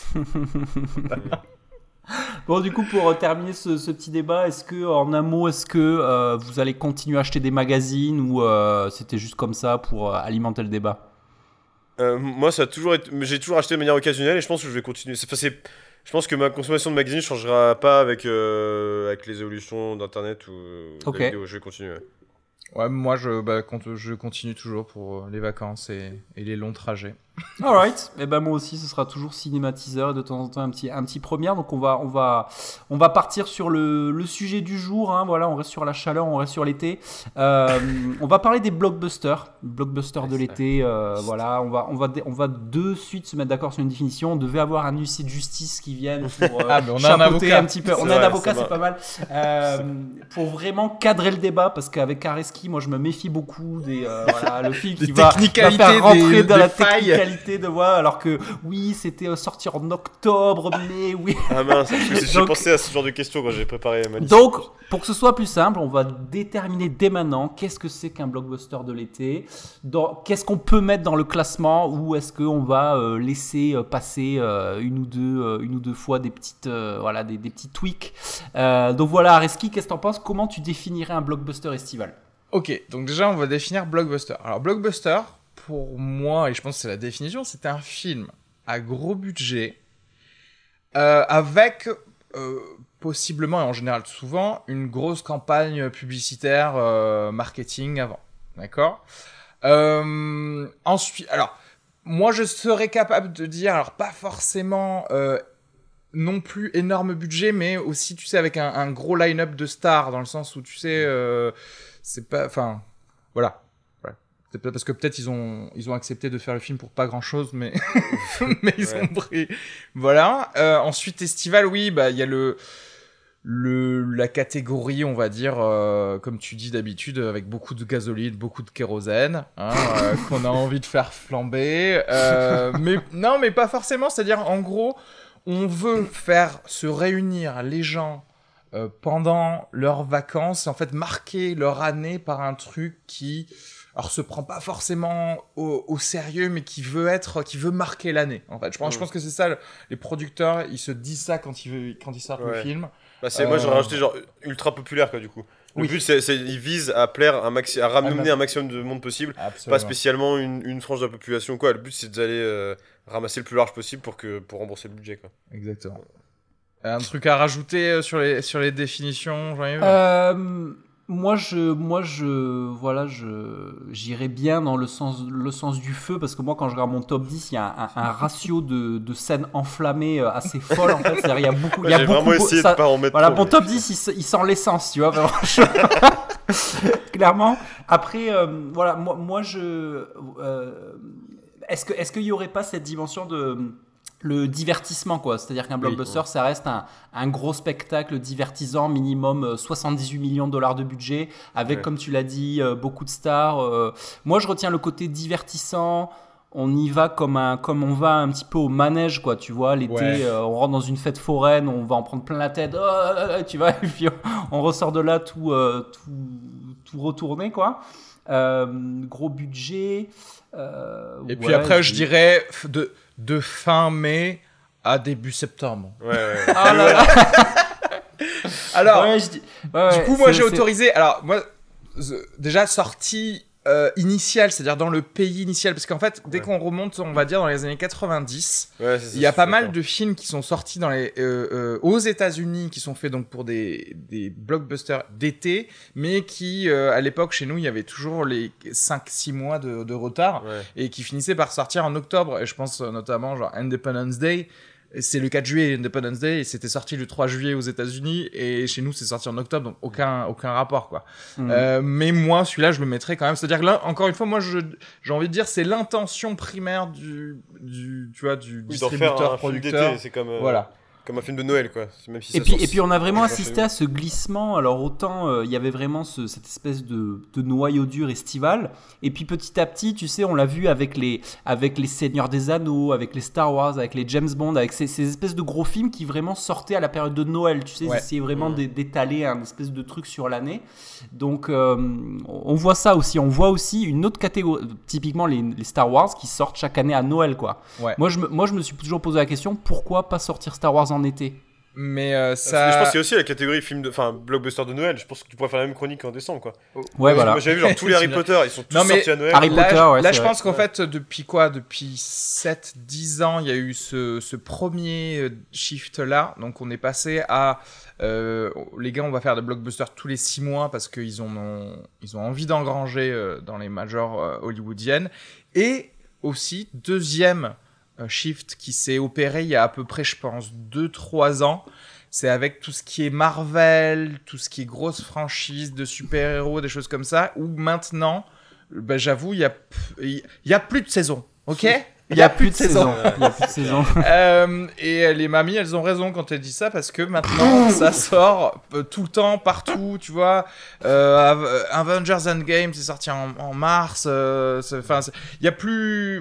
Bon, du coup, pour terminer ce petit débat, en un mot, est-ce que vous allez continuer à acheter des magazines ou c'était juste comme ça pour alimenter le débat? Moi, ça a toujours été... J'ai toujours acheté de manière occasionnelle et je pense que je vais continuer. Je pense que ma consommation de magazines changera pas avec les évolutions d'internet ou de la vidéo. Je vais continuer. Ouais, moi je continue toujours pour les vacances et les longs trajets. Alright, et ben moi aussi ce sera toujours cinématiseur et de temps en temps un petit première. Donc on va partir sur le sujet du jour. Hein. Voilà, on reste sur la chaleur, on reste sur l'été. On va parler des blockbusters de l'été. Voilà, on va de suite se mettre d'accord sur une définition. On devait avoir un huissier de justice qui vienne pour chapeauter un petit peu. On a un avocat, c'est pas mal. Pour vraiment cadrer le débat, parce qu'avec Kareski, moi je me méfie beaucoup voilà, le film qui va faire rentrer dans la technicalité de voix, alors que oui, c'était sorti en octobre, mais oui. Ah mince, parce que j'ai pensé à ce genre de questions quand j'ai préparé ma liste. Donc, pour que ce soit plus simple, on va déterminer dès maintenant qu'est-ce que c'est qu'un blockbuster de l'été, qu'est-ce qu'on peut mettre dans le classement, ou est-ce qu'on va laisser passer une ou deux fois des petites, des petits tweaks. Donc voilà, Areski, qu'est-ce que t'en penses? Comment tu définirais un blockbuster estival? Ok, donc déjà on va définir blockbuster. Alors blockbuster, pour moi, et je pense que c'est la définition, c'est un film à gros budget, avec possiblement, et en général souvent, une grosse campagne publicitaire marketing avant. D'accord ? Ensuite, alors, moi je serais capable de dire, alors pas forcément non plus énorme budget, mais aussi, tu sais, avec un gros line-up de stars, dans le sens où, tu sais, c'est pas... Enfin, voilà. C'est peut-être parce que peut-être ils ont accepté de faire le film pour pas grand chose, mais mais ils ont pris. Voilà. Ensuite estival, oui, bah il y a la catégorie, on va dire, comme tu dis d'habitude, avec beaucoup de gasoline, beaucoup de kérosène, hein, qu'on a envie de faire flamber. Mais pas forcément. C'est-à-dire, en gros, on veut faire se réunir les gens pendant leurs vacances, en fait, marquer leur année par un truc qui alors se prend pas forcément au sérieux, mais qui veut marquer l'année. En fait, je pense que c'est ça. Les producteurs, ils se disent ça quand ils sortent le film. Bah moi j'aurais rajouté genre ultra populaire quoi du coup. Le but ils visent à plaire à ramener un maximum de monde possible. Absolument. Pas spécialement une frange de la population quoi. Le but c'est d'aller ramasser le plus large possible pour rembourser le budget quoi. Exactement. Un truc à rajouter sur les définitions, Jean-Yves? Moi, j'irais bien dans le sens du feu, parce que moi, quand je regarde mon top 10, il y a un ratio de scènes enflammées assez folle, en fait. C'est-à-dire, il y a beaucoup. J'ai vraiment essayé de pas en mettre trop. Mon top 10, il sent l'essence, tu vois. Clairement. Après, est-ce qu'il y aurait pas cette dimension de le divertissement quoi, c'est-à-dire qu'un blockbuster ça reste un gros spectacle divertissant, minimum 78 millions de dollars de budget avec comme tu l'as dit beaucoup de stars. Moi je retiens le côté divertissant, on y va comme on va un petit peu au manège quoi, tu vois, l'été on rentre dans une fête foraine, on va en prendre plein la tête, tu vois, et puis on ressort de là tout retourné quoi. Gros budget et puis après je dirais de fin mai à début septembre. Ah là là. Alors, du coup, moi j'ai autorisé. Alors, moi, déjà sortie initiale, c'est-à-dire dans le pays initial, parce qu'en fait, dès qu'on remonte, on va dire dans les années 90, il y a pas mal de films qui sont sortis aux États-Unis, qui sont faits donc pour des blockbusters d'été, mais qui, à l'époque, chez nous, il y avait toujours les 5-6 mois de retard, et qui finissaient par sortir en octobre. Et je pense notamment genre Independence Day. C'est le 4 juillet Independence Day et c'était sorti le 3 juillet aux États-Unis et chez nous c'est sorti en octobre, donc aucun rapport quoi. Mais moi celui-là je le mettrais quand même, c'est-à-dire que là encore une fois moi j'ai envie de dire c'est l'intention primaire du distributeur producteur, c'est comme voilà. Comme un film de Noël quoi. Même si et puis on a vraiment assisté à ce glissement. Alors autant il y avait vraiment cette espèce de noyau dur estival, et puis petit à petit tu sais on l'a vu avec les Seigneurs des Anneaux, avec les Star Wars, avec les James Bond, avec ces espèces de gros films qui vraiment sortaient à la période de Noël, tu sais, ils essayaient vraiment d'étaler un espèce de truc sur l'année. Donc on voit ça aussi, on voit aussi une autre catégorie, typiquement les Star Wars qui sortent chaque année à Noël quoi. Moi je me suis toujours posé la question, pourquoi pas sortir Star Wars en été? Mais Je pense qu'il y a aussi la catégorie blockbuster de Noël. Je pense que tu pourrais faire la même chronique en décembre, quoi. Ouais, voilà. Moi, j'avais vu genre tous les Harry Potter, ils sont tous sortis à Noël. Harry Potter, là, c'est je vrai. pense qu'en fait, depuis 7-10 ans, il y a eu ce premier shift-là. Donc, on est passé à... les gars, on va faire des blockbusters tous les 6 mois parce qu'ils ont envie d'engranger dans les majors hollywoodiennes. Et aussi, deuxième shift qui s'est opéré il y a à peu près, je pense, 2-3 ans. C'est avec tout ce qui est Marvel, tout ce qui est grosse franchise de super-héros, des choses comme ça, où maintenant, j'avoue, il y a plus de saison, ok ? Il y a plus de saison. Il y a plus de saison. Et les mamies, elles ont raison quand elles disent ça parce que maintenant, ça sort tout le temps, partout, tu vois. Avengers Endgame, c'est sorti en mars. Il y a plus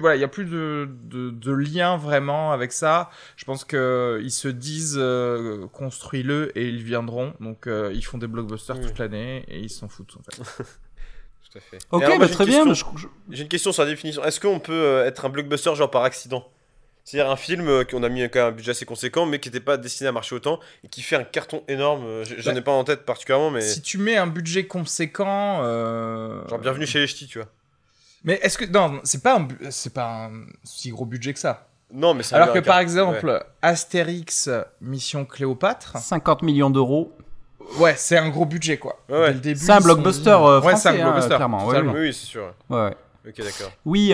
de lien vraiment avec ça. Je pense que ils se disent construis-le et ils viendront. Donc ils font des blockbusters toute l'année et ils s'en foutent en fait. Tout à fait. Ok, alors, moi, très bien. J'ai une question sur la définition. Est-ce qu'on peut être un blockbuster genre par accident ? C'est-à-dire un film qu'on a mis quand même un budget assez conséquent, mais qui n'était pas destiné à marcher autant et qui fait un carton énorme. J'en ai pas en tête particulièrement, mais. Si tu mets un budget conséquent. Genre Bienvenue chez les Ch'tis, tu vois. Mais est-ce que. Non, c'est pas un si gros budget que ça. Non, mais c'est alors que par exemple, Astérix Mission Cléopâtre. 50 millions d'euros. Ouais, c'est un gros budget quoi. Ouais. Dès le début, c'est un blockbuster français, c'est un blockbuster, clairement. Oui, c'est sûr. Ouais. Ok, d'accord. Oui,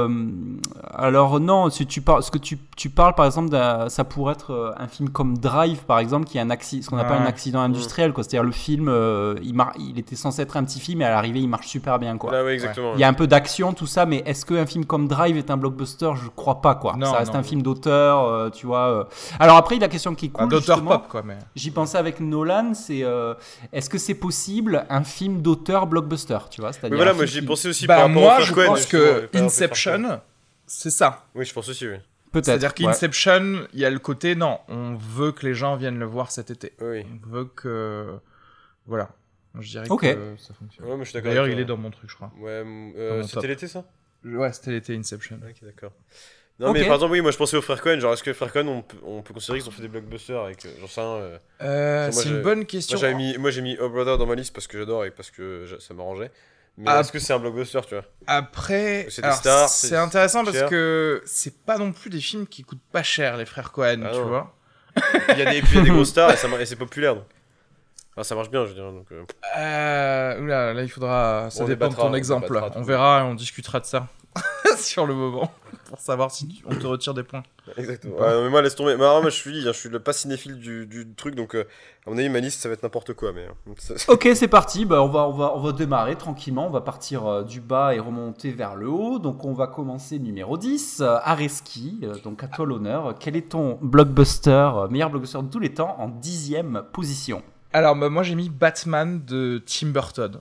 alors non, si tu parles, ce que tu parles par exemple, ça pourrait être un film comme Drive par exemple, qui est ce qu'on appelle un accident industriel, quoi. C'est-à-dire le film, il était censé être un petit film et à l'arrivée il marche super bien, quoi. Là, oui, exactement. Il y a un peu d'action, tout ça, mais est-ce qu'un film comme Drive est un blockbuster ? Je crois pas, quoi. Non, ça reste un film d'auteur, tu vois. Alors après, la question qui est cool, d'auteur justement, pop quoi, mais. J'y pensais avec Nolan, c'est est-ce que c'est possible un film d'auteur blockbuster, tu vois ? C'est-à-dire mais voilà, moi j'y pensais aussi par rapport moi, au je Farquaad, pense que Inception, c'est ça. Oui, je pense aussi, oui. Peut-être. C'est-à-dire qu'Inception, il y a le côté, non, on veut que les gens viennent le voir cet été. Oui. On veut que... Voilà. Je dirais Ok. que ça fonctionne. Ouais, moi je suis d'accord. D'ailleurs, avec il toi. est dans mon truc, je crois. Ouais, mon c'était top. l'été ça ? Ouais, c'était l'été Inception. Ok, d'accord. Non, mais par exemple, oui, moi je pensais aux frères Cohen. Genre, est-ce que les frères Cohen, on peut considérer qu'ils ont fait des blockbusters avec. J'en sais rien. C'est une bonne question. Moi j'ai mis Oh Brother dans ma liste parce que j'adore et parce que ça m'arrangeait. Mais est-ce que c'est un blockbuster, tu vois ? Après, C'est des stars, c'est intéressant parce cher. que c'est pas non plus des films qui coûtent pas cher, les frères Cohen, Ah tu non. vois. Il y a des grosses stars et c'est populaire. Donc. Enfin, ça marche bien, je veux dire. Donc, Oula, là il faudra. Ça On dépend de débattra, ton on exemple. débattra tout. On verra et on discutera de ça sur le moment pour savoir si on te retire des points. Exactement. Ouais, non, mais moi, laisse tomber. Mais alors, moi, je suis le pas cinéphile du truc, donc à mon avis, ma liste, ça va être n'importe quoi. Mais Ok, c'est parti. Bah, on va démarrer tranquillement. On va partir du bas et remonter vers le haut. Donc, on va commencer numéro 10. Areski, donc à toi l'honneur. Quel est ton blockbuster, meilleur blockbuster de tous les temps, en 10e position ? Alors, moi j'ai mis Batman de Tim Burton.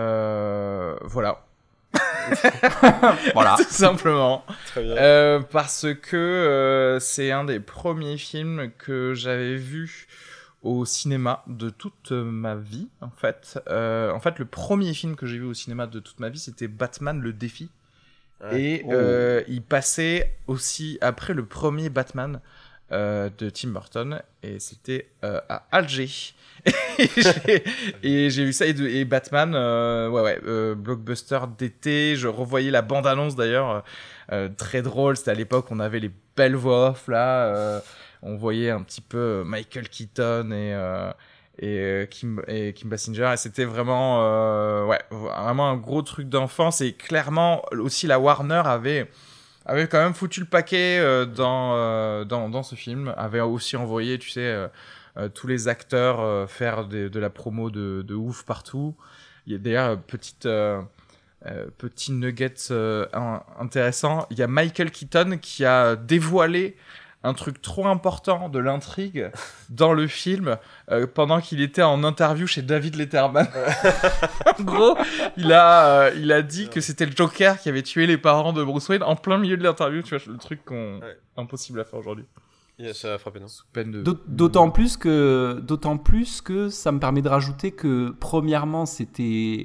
Voilà. Voilà. Tout simplement. très bien. Parce que c'est un des premiers films que j'avais vu au cinéma de toute ma vie, en fait. Le premier film que j'ai vu au cinéma de toute ma vie, c'était Batman le défi. Ouais. Et il passait aussi après le premier Batman de Tim Burton, et c'était à Alger. et j'ai vu ça, et Batman, blockbuster d'été. Je revoyais la bande-annonce d'ailleurs, très drôle. C'était à l'époque, on avait les belles voix off là. On voyait un petit peu Michael Keaton et Kim Basinger, et c'était vraiment vraiment un gros truc d'enfance. Et clairement aussi la Warner avait quand même foutu le paquet dans ce film, avait aussi envoyé, tu sais, tous les acteurs faire de la promo de ouf partout. Il y a d'ailleurs petit nugget intéressant, il y a Michael Keaton qui a dévoilé un truc trop important de l'intrigue dans le film pendant qu'il était en interview chez David Letterman. En gros, il a dit que c'était le Joker qui avait tué les parents de Bruce Wayne en plein milieu de l'interview. Tu vois, le truc impossible à faire aujourd'hui. Ça a frappé, non ? D'autant plus que ça me permet de rajouter que premièrement c'était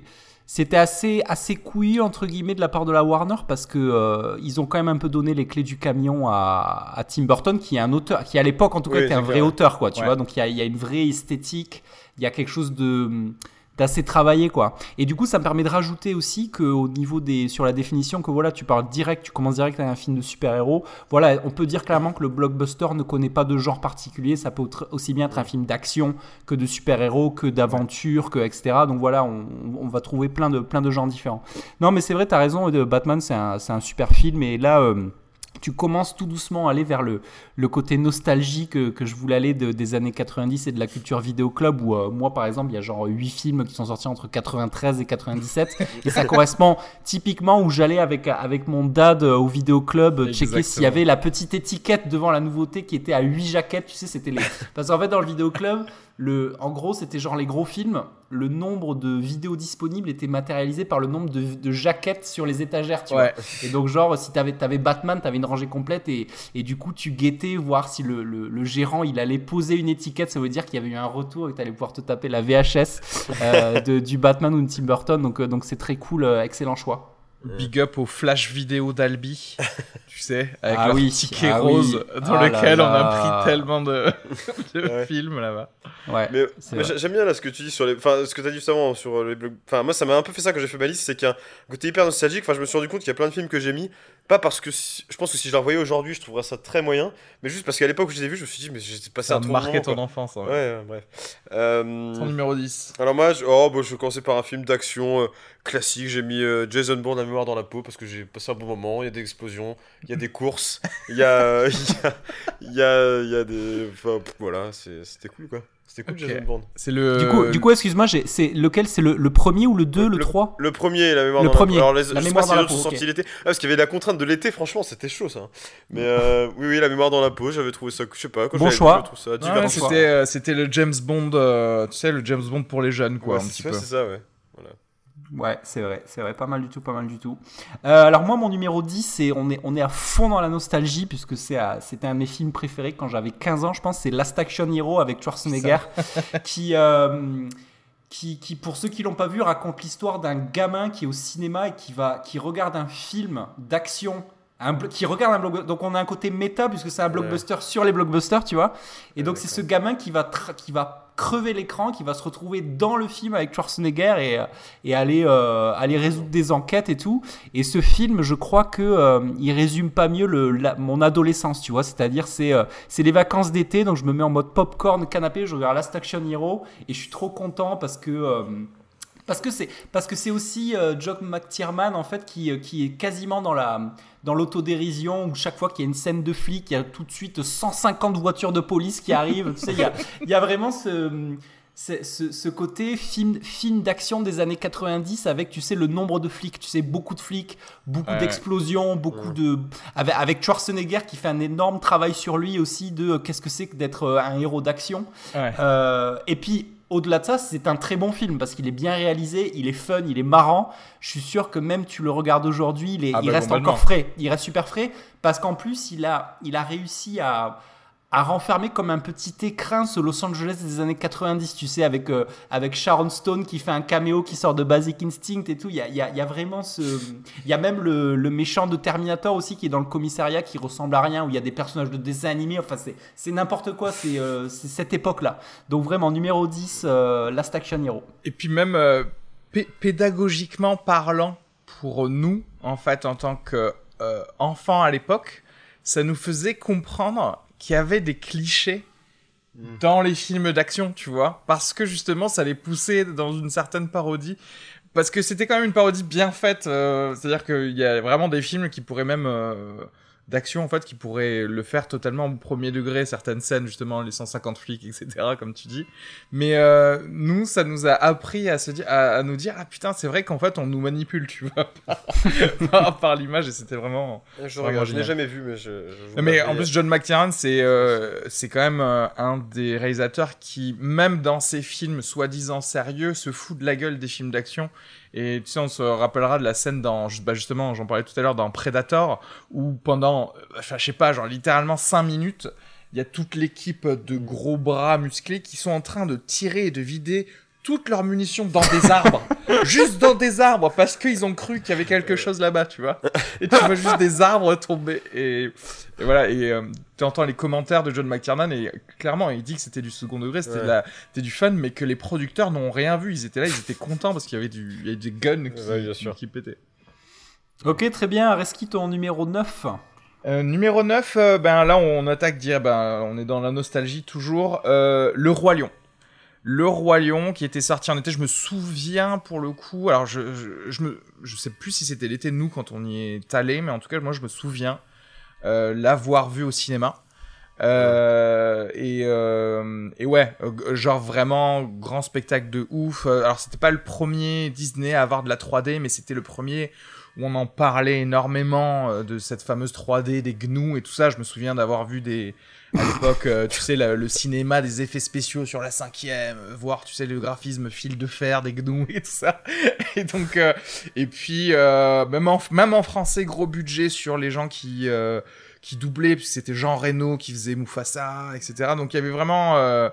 C'était assez couillu entre guillemets de la part de la Warner parce que ils ont quand même un peu donné les clés du camion à Tim Burton qui est un auteur qui à l'époque en tout cas était un vrai auteur quoi, tu vois, donc il y a une vraie esthétique, il y a quelque chose d'assez travaillé quoi. Et du coup ça me permet de rajouter aussi que au niveau sur la définition que voilà, tu commences direct avec un film de super-héros. Voilà, on peut dire clairement que le blockbuster ne connaît pas de genre particulier, ça peut aussi bien être un film d'action que de super-héros, que d'aventure, que etc. Donc voilà, on va trouver plein de genres différents. Non mais c'est vrai, t'as raison, Batman c'est un super film et là tu commences tout doucement à aller vers le côté nostalgie que je voulais aller des années 90 et de la culture vidéo club où moi par exemple il y a genre 8 films qui sont sortis entre 93 et 97 et ça correspond typiquement où j'allais avec mon dad au vidéo club checker s'il y avait la petite étiquette devant la nouveauté qui était à 8 jaquettes, tu sais, c'était parce qu'en fait dans le vidéo club en gros c'était genre les gros films, le nombre de vidéos disponibles était matérialisé par le nombre de jaquettes sur les étagères, tu vois. Et donc genre si t'avais Batman, t'avais une rangée complète et du coup tu guettais voir si le gérant il allait poser une étiquette, ça veut dire qu'il y avait eu un retour et que t'allais pouvoir te taper la VHS du Batman ou de Tim Burton, donc c'est très cool, excellent choix. Big up au flash vidéo d'Albi, tu sais, avec leur ticket rose dans lequel on a pris tellement de films là-bas. Ouais. Mais j'aime bien là ce que tu dis sur ce que tu as dit juste avant sur les blogs. Enfin, moi ça m'a un peu fait ça quand j'ai fait ma liste, c'est qu'il y a un côté hyper nostalgique. Enfin, je me suis rendu compte qu'il y a plein de films que j'ai mis, pas parce que je pense que si je les revoyais aujourd'hui, je trouverais ça très moyen, mais juste parce qu'à l'époque où je les ai vus, je me suis dit, mais j'ai passé un trop marqué ton enfance. Bref. Ton numéro 10. Alors moi, je vais commencer par un film d'action classique. J'ai mis Jason Bourne, La mémoire dans la peau, parce que j'ai passé un bon moment. Il y a des explosions, il y a des courses, il y a des. Enfin, voilà, c'était cool quoi. C'était cool, Jason Bourne. C'est le... Du coup, excuse-moi, c'est lequel? C'est le premier ou le 2, le 3? Le premier, La mémoire dans la peau. Alors, la mémoire dans la peau. Sorti l'été. Parce qu'il y avait la contrainte de l'été, franchement, c'était chaud ça. Mais oui, La mémoire dans la peau, j'avais trouvé ça, je sais pas. Quand bon choix. Je trouve ça c'était le James Bond, tu sais, le James Bond pour les jeunes, quoi, un petit peu. C'est ça, ouais. Voilà. Ouais, c'est vrai, pas mal du tout. Alors moi, mon numéro 10, on est à fond dans la nostalgie, puisque c'était un de mes films préférés quand j'avais 15 ans, je pense, c'est Last Action Hero avec Schwarzenegger, qui, pour ceux qui l'ont pas vu, raconte l'histoire d'un gamin qui est au cinéma et qui regarde un film d'action, qui regarde un blockbuster. Donc on a un côté méta, puisque c'est un blockbuster sur les blockbusters, tu vois, et donc c'est ce gamin qui va crever l'écran, qui va se retrouver dans le film avec Schwarzenegger et aller résoudre des enquêtes et tout. Et ce film, je crois que il résume pas mieux mon adolescence, tu vois. C'est-à-dire c'est les vacances d'été, donc je me mets en mode popcorn canapé, je regarde Last Action Hero et je suis trop content parce que c'est aussi John McTiernan en fait qui est quasiment dans l'autodérision, où chaque fois qu'il y a une scène de flic, il y a tout de suite 150 voitures de police qui arrivent. Tu sais, il y a vraiment ce côté film d'action des années 90 avec, tu sais, le nombre de flics, tu sais, beaucoup de flics, beaucoup d'explosions, avec Schwarzenegger qui fait un énorme travail sur lui aussi de qu'est-ce que c'est que d'être un héros d'action. Et puis au-delà de ça, c'est un très bon film parce qu'il est bien réalisé, il est fun, il est marrant. Je suis sûr que même tu le regardes aujourd'hui, il reste encore frais. Il reste super frais parce qu'en plus, il a réussi à renfermer comme un petit écrin ce Los Angeles des années 90, tu sais, avec Sharon Stone qui fait un caméo qui sort de Basic Instinct et tout. Il y a vraiment il y a même le méchant de Terminator aussi qui est dans le commissariat qui ressemble à rien, où il y a des personnages de dessins animés. Enfin, c'est n'importe quoi, c'est cette époque-là. Donc vraiment, numéro 10, Last Action Hero. Et puis même pédagogiquement parlant, pour nous, en fait, en tant qu'enfants à l'époque, ça nous faisait comprendre qu'il y avait des clichés dans les films d'action, tu vois, parce que justement ça les poussait dans une certaine parodie, parce que c'était quand même une parodie bien faite, c'est-à-dire qu'il y a vraiment des films qui pourraient même d'action en fait qui pourraient le faire totalement au premier degré, certaines scènes justement, les 150 flics, etc., comme tu dis, mais nous ça nous a appris à nous dire ah putain, c'est vrai qu'en fait on nous manipule, tu vois, par l'image, et c'était vraiment je n'ai jamais vu, mais en plus John McTiernan c'est quand même un des réalisateurs qui, même dans ses films soi-disant sérieux, se fout de la gueule des films d'action. Et tu sais, on se rappellera de la scène justement, j'en parlais tout à l'heure, dans Predator, où pendant, je sais pas, genre littéralement 5 minutes, il y a toute l'équipe de gros bras musclés qui sont en train de tirer et de vider toutes leurs munitions dans des arbres. Juste dans des arbres, parce qu'ils ont cru qu'il y avait quelque chose là-bas, tu vois. Et tu vois juste des arbres tomber. Et voilà, tu entends les commentaires de John McTiernan, et clairement, il dit que c'était du second degré, c'était du fun, mais que les producteurs n'ont rien vu. Ils étaient là, ils étaient contents parce qu'il y avait des guns qui pétaient. Ok, très bien. Areski, ton numéro 9. Numéro 9, là, on attaque on est dans la nostalgie toujours. Le Roi Lion. Le Roi Lion qui était sorti en été, je me souviens pour le coup, alors je sais plus si c'était l'été nous quand on y est allé, mais en tout cas moi je me souviens l'avoir vu au cinéma. Et ouais, genre vraiment grand spectacle de ouf. Alors c'était pas le premier Disney à avoir de la 3D, mais c'était le premier où on en parlait énormément de cette fameuse 3D, des gnous et tout ça. Je me souviens d'avoir vu à l'époque, tu sais, le cinéma des effets spéciaux sur la 5e, voir, tu sais, le graphisme fil de fer des gnous et tout ça. Et donc, et puis, même en français, gros budget sur les gens qui doublaient, puisque c'était Jean Reno qui faisait Mufasa, etc. Donc, il y avait vraiment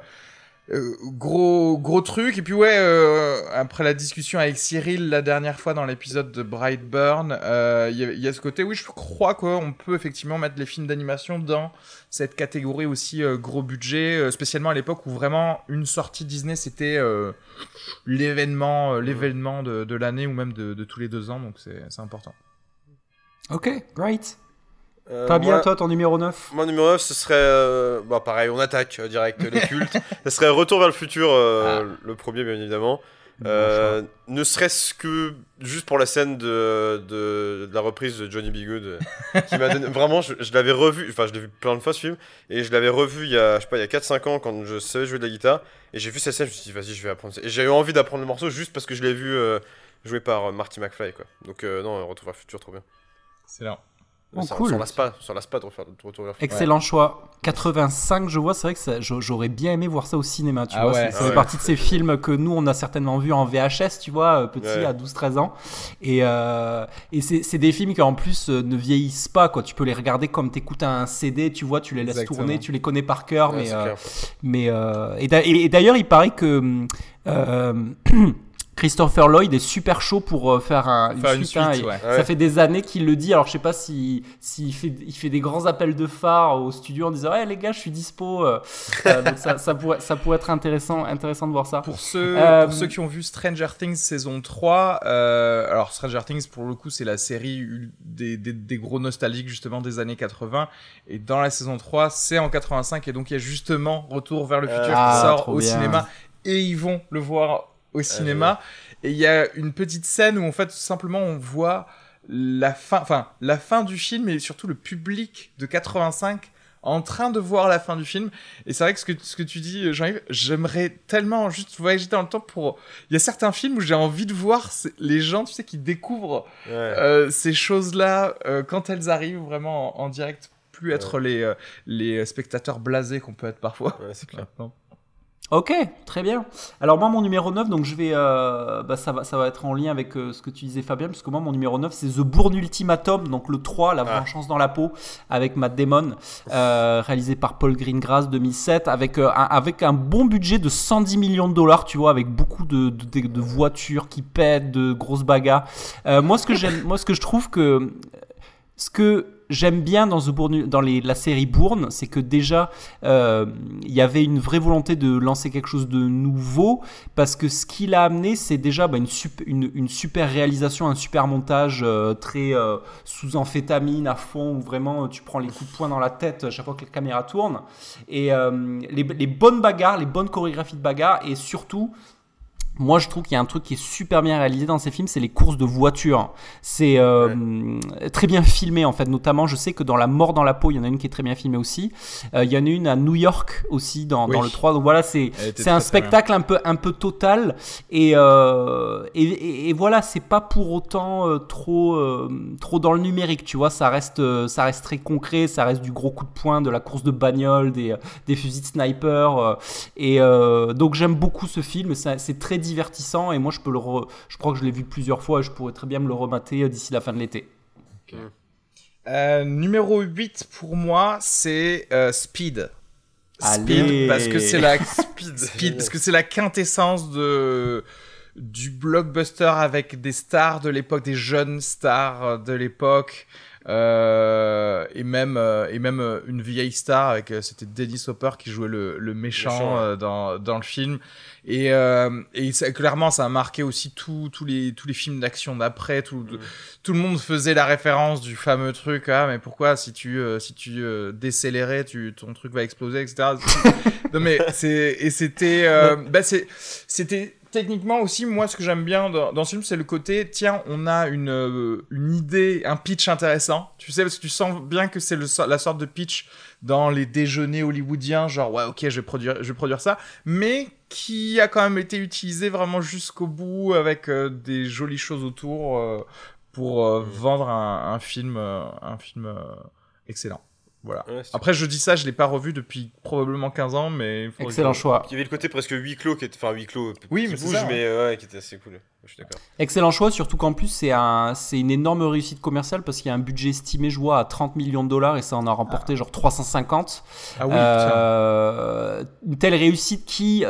gros truc. Et puis, ouais, après la discussion avec Cyril la dernière fois dans l'épisode de Brightburn, il y a ce côté, oui, je crois qu'on peut effectivement mettre les films d'animation dans cette catégorie aussi gros budget, spécialement à l'époque où vraiment une sortie Disney c'était l'événement de l'année ou même de tous les 2 ans, donc c'est important. Ok, great. Fabien, toi, ton numéro 9. Mon numéro 9, ce serait pareil, on attaque direct les cultes. Ce serait Retour vers le futur, le premier bien évidemment. Ne serait-ce que juste pour la scène de la reprise de Johnny B. Good qui m'a donné vraiment, je l'avais revu, enfin je l'ai vu plein de fois ce film, et je l'avais revu il y a 4-5 ans quand je savais jouer de la guitare, et j'ai vu cette scène, je me suis dit vas-y je vais apprendre ça, et j'ai eu envie d'apprendre le morceau juste parce que je l'ai vu joué par Marty McFly quoi. Donc non, Retour vers le futur, trop bien. Excellent. Oh, cool. Sur l'aspa de Retour vers le futur. Excellent choix. 85, je vois, c'est vrai que j'aurais bien aimé voir ça au cinéma, tu vois. Ouais, ça fait partie de ces films que nous, on a certainement vu en VHS, tu vois, petit, à 12-13 ans. Et c'est des films qui, en plus, ne vieillissent pas, quoi. Tu peux les regarder comme t'écoutes un CD, tu vois, tu les laisses tourner, tu les connais par cœur. Et d'ailleurs, il paraît que... Christopher Lloyd est super chaud pour faire une suite. Ça fait des années qu'il le dit. Alors je sais pas s'il fait des grands appels de phare au studio en disant les gars je suis dispo. Donc ça pourrait être intéressant de voir ça. Pour ceux qui ont vu Stranger Things saison 3, alors Stranger Things pour le coup c'est la série des gros nostalgiques justement des années 80, et dans la saison 3 c'est en 85, et donc il y a justement Retour vers le futur qui sort au cinéma, et ils vont le voir au cinéma, et il y a une petite scène où en fait tout simplement on voit la fin du film, et surtout le public de 85 en train de voir la fin du film. Et c'est vrai que ce que tu dis, Jean-Yves, j'aimerais tellement juste voyager dans le temps pour... Il y a certains films où j'ai envie de voir les gens, tu sais, qui découvrent ces choses-là quand elles arrivent vraiment en direct, plus être les spectateurs blasés qu'on peut être parfois. Ouais, c'est clair. Ok, très bien. Alors moi, mon numéro 9, donc je vais, ça va être en lien avec ce que tu disais Fabien, parce que moi, mon numéro 9, c'est The Bourne Ultimatum, donc le 3, La vengeance dans la peau, avec Matt Damon, réalisé par Paul Greengrass, 2007, avec un bon budget de 110 millions de dollars, tu vois, avec beaucoup de voitures qui pètent, de grosses bagarres. Moi, ce que je trouve que... Ce que j'aime bien dans la série Bourne, c'est que déjà, il y avait une vraie volonté de lancer quelque chose de nouveau, parce que ce qu'il a amené, c'est déjà une super réalisation, un super montage très sous amphétamine à fond, où vraiment tu prends les coups de poing dans la tête à chaque fois que la caméra tourne. Et les bonnes bagarres, les bonnes chorégraphies de bagarres, et surtout... Moi, je trouve qu'il y a un truc qui est super bien réalisé dans ces films, c'est les courses de voitures. C'est très bien filmé, en fait. Notamment, je sais que dans La mort dans la peau, il y en a une qui est très bien filmée aussi. Il y en a une à New York aussi, dans le 3. Donc voilà, c'est un spectacle un peu total. Et voilà, c'est pas pour autant trop dans le numérique, tu vois. Ça reste très concret, ça reste du gros coup de poing, de la course de bagnole, des fusils de sniper. Donc j'aime beaucoup ce film, c'est très divertissant, et moi je crois que je l'ai vu plusieurs fois, et je pourrais très bien me le remater d'ici la fin de l'été. Okay. Numéro 8 pour moi, c'est Speed. Allez. Parce que c'est la Speed. parce que c'est la quintessence du blockbuster avec des stars de l'époque, des jeunes stars de l'époque, et même une vieille star avec c'était Dennis Hopper qui jouait le méchant dans le film, et clairement ça a marqué aussi tous les films d'action d'après. Tout le monde faisait la référence du fameux truc, mais pourquoi si tu décélérais ton truc va exploser, etc. Non mais c'était techniquement aussi, moi, ce que j'aime bien dans ce film, c'est le côté, tiens, on a une idée, un pitch intéressant. Tu sais, parce que tu sens bien que c'est la sorte de pitch dans les déjeuners hollywoodiens, genre, ouais, ok, je vais produire ça, mais qui a quand même été utilisé vraiment jusqu'au bout avec des jolies choses autour pour vendre un film excellent. Voilà. Ouais, après, je dis ça, je l'ai pas revu depuis probablement 15 ans, mais... Excellent choix. Il y avait le côté presque huis clos, qui oui, qui mais bouge, ça, mais qui était assez cool. Je suis d'accord. Excellent choix, surtout qu'en plus, c'est une énorme réussite commerciale parce qu'il y a un budget estimé, je vois, à $30 millions et ça en a remporté genre 350. Ah oui, une telle réussite qui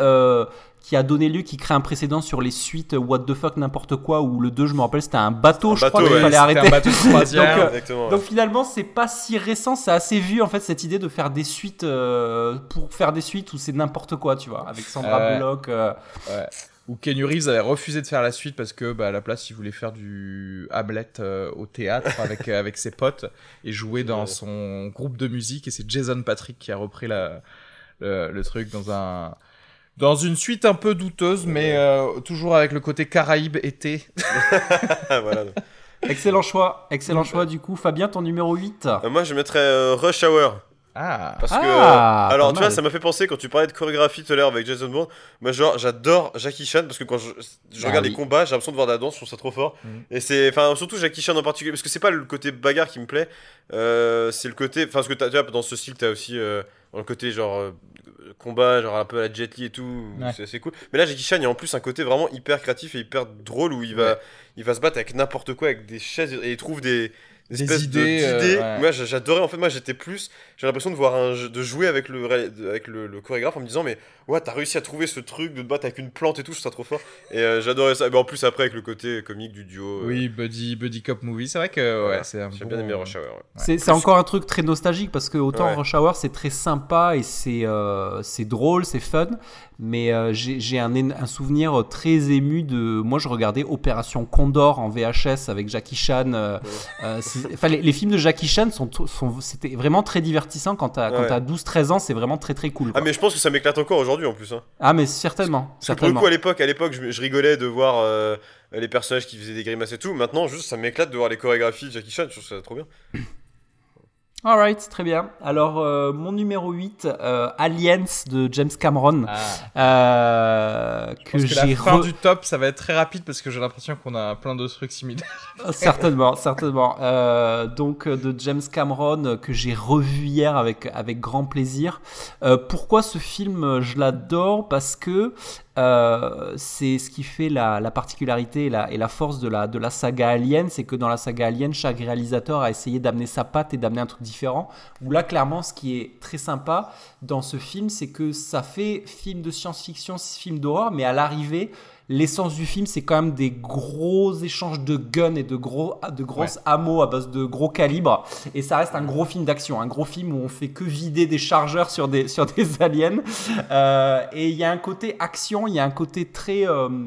crée un précédent sur les suites What the fuck n'importe quoi, où le 2, je me rappelle, c'était un bateau, je crois qu'il fallait arrêter. Un bateau de croisière. Donc finalement, c'est pas si récent, c'est assez vieux en fait, cette idée de faire des suites pour faire des suites où c'est n'importe quoi, tu vois, avec Sandra Bullock. Ouais. Où Keanu Reeves avait refusé de faire la suite parce que à la place il voulait faire du Hamlet au théâtre avec ses potes et jouer dans son groupe de musique, et c'est Jason Patric qui a repris le truc dans une suite un peu douteuse, mais toujours avec le côté Caraïbes été. Voilà. Excellent choix du coup. Fabien, ton numéro 8. Moi je mettrais Rush Hour. Parce que alors tu vois, ça m'a fait penser quand tu parlais de chorégraphie tout à l'heure avec Jason Bourne. Moi genre j'adore Jackie Chan parce que quand je regarde les combats, j'ai l'impression de voir de la danse, je trouve ça trop fort. Et c'est surtout Jackie Chan en particulier, parce que c'est pas le côté bagarre qui me plaît, c'est le côté, parce que tu vois, dans ce style t'as aussi dans le côté genre combat, genre un peu à la Jet Li et tout, c'est cool. Mais là Jackie Chan, il y a en plus un côté vraiment hyper créatif et hyper drôle où il va se battre avec n'importe quoi, avec des chaises, et il trouve des idées. Moi j'adorais, en fait, moi j'ai l'impression de jouer avec le chorégraphe en me disant, mais ouais, t'as réussi à trouver ce truc de te battre avec une plante et tout, je trouve ça trop fort. Et j'adorais ça. Mais en plus après avec le côté comique du duo. Oui, buddy cop movie, c'est vrai que c'est un j'ai bien aimé Rush Hour. C'est encore un truc très nostalgique parce que autant Rush Hour c'est très sympa et c'est drôle, c'est fun, mais j'ai un souvenir très ému de, moi je regardais Opération Condor en VHS avec Jackie Chan. Les films de Jackie Chan c'était vraiment très divertissant quand t'as 12-13 ans, c'est vraiment très très cool, quoi. Ah mais je pense que ça m'éclate encore aujourd'hui en plus, hein. Ah mais certainement. Pour le coup à l'époque je rigolais de voir les personnages qui faisaient des grimaces et tout. Maintenant juste ça m'éclate de voir les chorégraphies de Jackie Chan, je trouve ça trop bien. Alright, très bien. Alors, mon numéro 8, Aliens de James Cameron. Que j'ai la fin du top, ça va être très rapide parce que j'ai l'impression qu'on a plein de trucs similaires. Certainement. Donc, de James Cameron, que j'ai revu hier avec grand plaisir. Pourquoi ce film, je l'adore? Parce que c'est ce qui fait la particularité et la force de la saga Alien, c'est que dans la saga Alien, chaque réalisateur a essayé d'amener sa patte et d'amener un truc différent. Où là, clairement, ce qui est très sympa dans ce film, c'est que ça fait film de science-fiction, film d'horreur, mais à l'arrivée, l'essence du film, c'est quand même des gros échanges de guns et de grosses hameaux à base de gros calibres. Et ça reste un gros film d'action, un gros film où on fait que vider des chargeurs sur des aliens. Et il y a un côté action, il y a un côté très...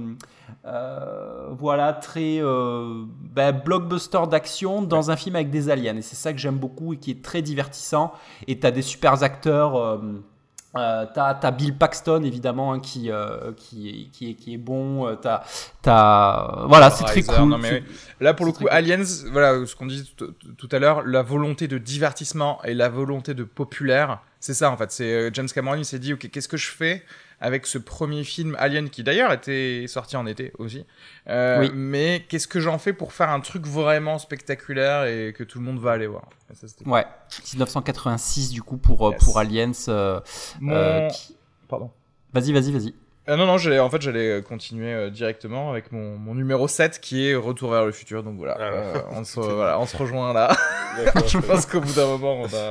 blockbuster d'action dans un film avec des aliens. Et c'est ça que j'aime beaucoup et qui est très divertissant. Et t'as des super acteurs... T'as Bill Paxton évidemment, hein, qui est bon. Voilà, c'est très cool. Non, mais là pour le coup, Aliens, voilà ce qu'on disait tout à l'heure, la volonté de divertissement et la volonté de populaire, c'est ça en fait. C'est James Cameron, il s'est dit ok, qu'est-ce que je fais avec ce premier film Alien qui d'ailleurs était sorti en été aussi. Mais qu'est-ce que j'en fais pour faire un truc vraiment spectaculaire et que tout le monde va aller voir. Ça, 1986 du coup pour Aliens. Pardon. Vas-y. Non, j'allais continuer directement avec mon numéro 7 qui est Retour vers le futur. Donc voilà, on se rejoint là. Je pense qu'au bout d'un moment,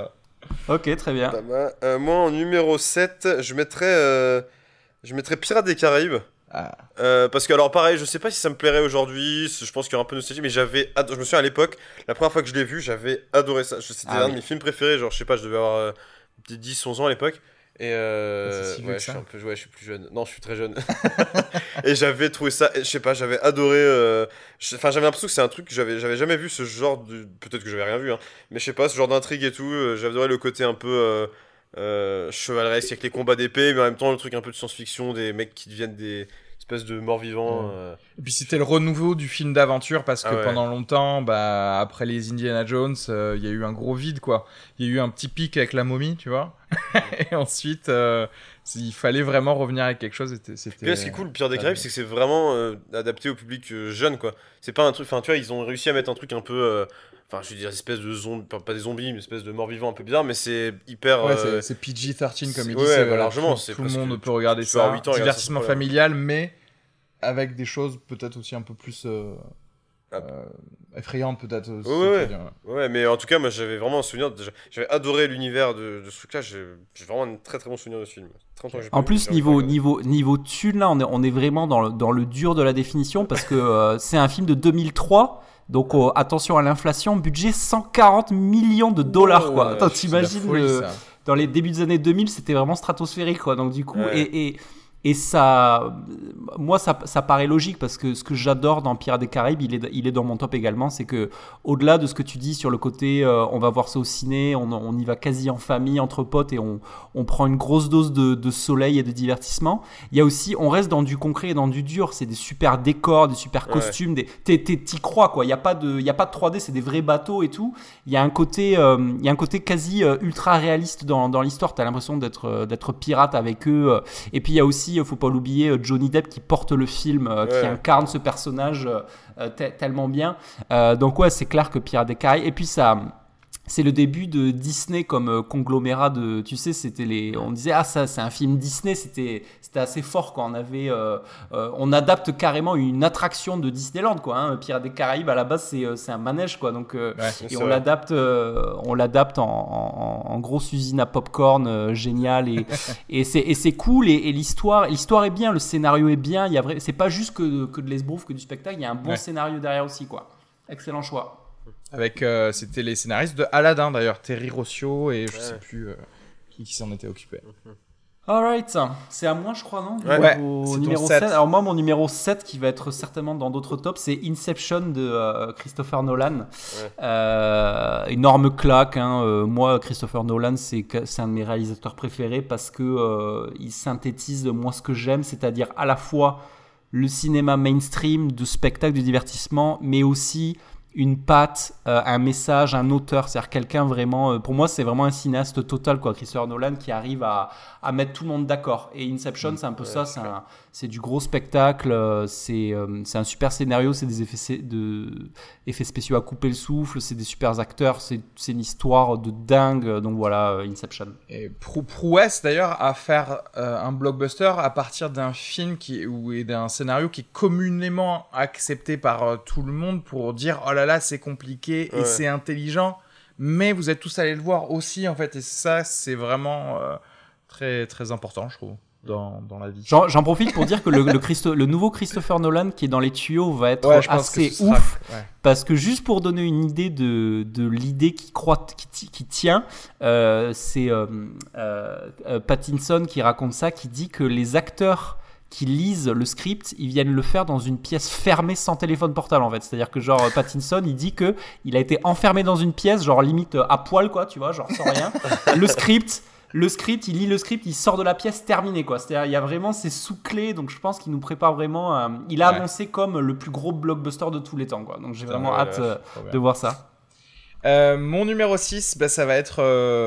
Ok, très bien. Moi, en numéro 7, je mettrais Pirates des Caraïbes. Ah. Parce que, alors, pareil, je sais pas si ça me plairait aujourd'hui, je pense qu'il y aura un peu de nostalgie, mais je me souviens à l'époque, la première fois que je l'ai vu, j'avais adoré ça. C'était un de mes films préférés, genre, je sais pas, je devais avoir peut-être 10-11 ans à l'époque. Et C'est si vieux ouais, que je suis ça. je suis plus jeune. Non, je suis très jeune. Et j'avais trouvé ça, je sais pas, j'avais adoré. Enfin, j'avais l'impression que c'est un truc que j'avais jamais vu ce genre de. Peut-être que j'avais rien vu, hein. Mais je sais pas, ce genre d'intrigue et tout. J'avais adoré le côté un peu chevaleresque avec les combats d'épée, mais en même temps le truc un peu de science-fiction, des mecs qui deviennent des espèces de morts-vivants. Et puis c'était le renouveau du film d'aventure parce que Ah ouais. pendant longtemps, bah, après les Indiana Jones, il y a eu un gros vide, quoi. Il y a eu un petit pic avec la momie, tu vois. Et ensuite, il fallait vraiment revenir avec quelque chose. Puis là, ce qui est cool, le Pirates des Caraïbes, c'est que c'est vraiment adapté au public jeune, quoi. C'est pas un truc. Enfin, tu vois, ils ont réussi à mettre un truc un peu. Enfin, je veux dire, espèce de zombies. Pas des zombies, mais espèce de morts-vivants un peu bizarre, mais c'est hyper. Ouais, c'est PG-13 comme il dit. Ouais, bah, largement. Tout le monde peut regarder tu peux avoir ça. 8 ans, regarder ça, Divertissement sans problème. familial, mais avec des choses peut-être aussi un peu plus effrayantes, peut-être. Ouais, si tu veux ouais. dire. Ouais, mais en tout cas, moi j'avais vraiment un souvenir. J'avais adoré l'univers de ce truc-là. J'ai vraiment un très très bon souvenir de ce film. 30 ans que j'ai pas En vu, plus, j'ai envie de le regarder. niveau thune, là, on est vraiment dans le dur de la définition parce que c'est un film de 2003. Donc attention à l'inflation, budget 140 millions de dollars, Oh, quoi. Attends, c'est de la t'imagines folie, ça. dans les débuts des années 2000, c'était vraiment stratosphérique, quoi. Donc du coup, Ouais. et ça, moi, ça paraît logique parce que ce que j'adore dans Pirates des Caraïbes, il est dans mon top également, c'est que au-delà de ce que tu dis sur le côté, on va voir ça au ciné, on y va quasi en famille, entre potes, et on prend une grosse dose de soleil et de divertissement. Il y a aussi, on reste dans du concret et dans du dur. C'est des super décors, des super Ouais. costumes, t'y crois, quoi. Il y a pas de 3D, c'est des vrais bateaux et tout. Il y a un côté quasi ultra réaliste dans l'histoire. T'as l'impression d'être pirate avec eux. Et puis il y a aussi, faut pas l'oublier, Johnny Depp qui porte le film, qui Ouais. incarne ce personnage tellement bien. Donc ouais, c'est clair que Pirates des Caraïbes. Et puis ça. C'est le début de Disney comme conglomérat de, tu sais, on disait ça c'est un film Disney, c'était assez fort quand on adapte carrément une attraction de Disneyland, quoi, hein. Pirates des Caraïbes à la base c'est un manège, quoi, donc Ouais. et C'est on vrai. l'adapte en grosse usine à popcorn génial, et c'est cool, et l'histoire est bien, le scénario est bien, c'est pas juste que de l'esbrouf, que du spectacle, il y a un bon Ouais. scénario derrière aussi, quoi. Excellent choix. Avec, c'était les scénaristes de Aladdin d'ailleurs, Terry Rossio et je Ouais. sais plus qui s'en était occupé. Alright, c'est à moi je crois, non? Ouais. C'est ton Numéro 7. 7. Alors moi mon numéro 7 qui va être certainement dans d'autres tops, c'est Inception de Christopher Nolan. Énorme claque, hein. Moi Christopher Nolan c'est un de mes réalisateurs préférés parce que il synthétise moi ce que j'aime, c'est-à-dire à la fois le cinéma mainstream de spectacle, de divertissement, mais aussi une patte, un message, un auteur, c'est-à-dire quelqu'un vraiment, pour moi c'est vraiment un cinéaste total, quoi, Christopher Nolan, qui arrive à mettre tout le monde d'accord. Et Inception c'est un peu ça, c'est du gros spectacle, c'est un super scénario, c'est des effets spéciaux à couper le souffle, c'est des super acteurs, c'est une histoire de dingue, donc voilà, Inception. Et prouesse d'ailleurs à faire un blockbuster à partir d'un film et d'un scénario qui est communément accepté par tout le monde pour dire oh là là c'est compliqué et Ouais. c'est intelligent, mais vous êtes tous allés le voir aussi en fait, et ça c'est vraiment très très important je trouve dans la vie. J'en profite pour dire que le nouveau Christopher Nolan qui est dans les tuyaux va être Ouais, je pense que assez ce sera- ouf. ouais. Parce que juste pour donner une idée de l'idée qui tient, c'est Pattinson qui raconte ça, qui dit que les acteurs qui lisent le script, ils viennent le faire dans une pièce fermée sans téléphone portable en fait. C'est-à-dire que genre Pattinson, il dit que il a été enfermé dans une pièce, genre limite à poil, quoi, tu vois, genre sans rien. Le script, il lit le script, il sort de la pièce terminé, quoi. C'est-à-dire, il y a vraiment ces sous-clés, donc je pense qu'il nous prépare vraiment. Il a Ouais. annoncé comme le plus gros blockbuster de tous les temps, quoi. Donc j'ai Putain, vraiment ouais, hâte vache, trop bien. de voir ça. Mon numéro 6, bah, ça va être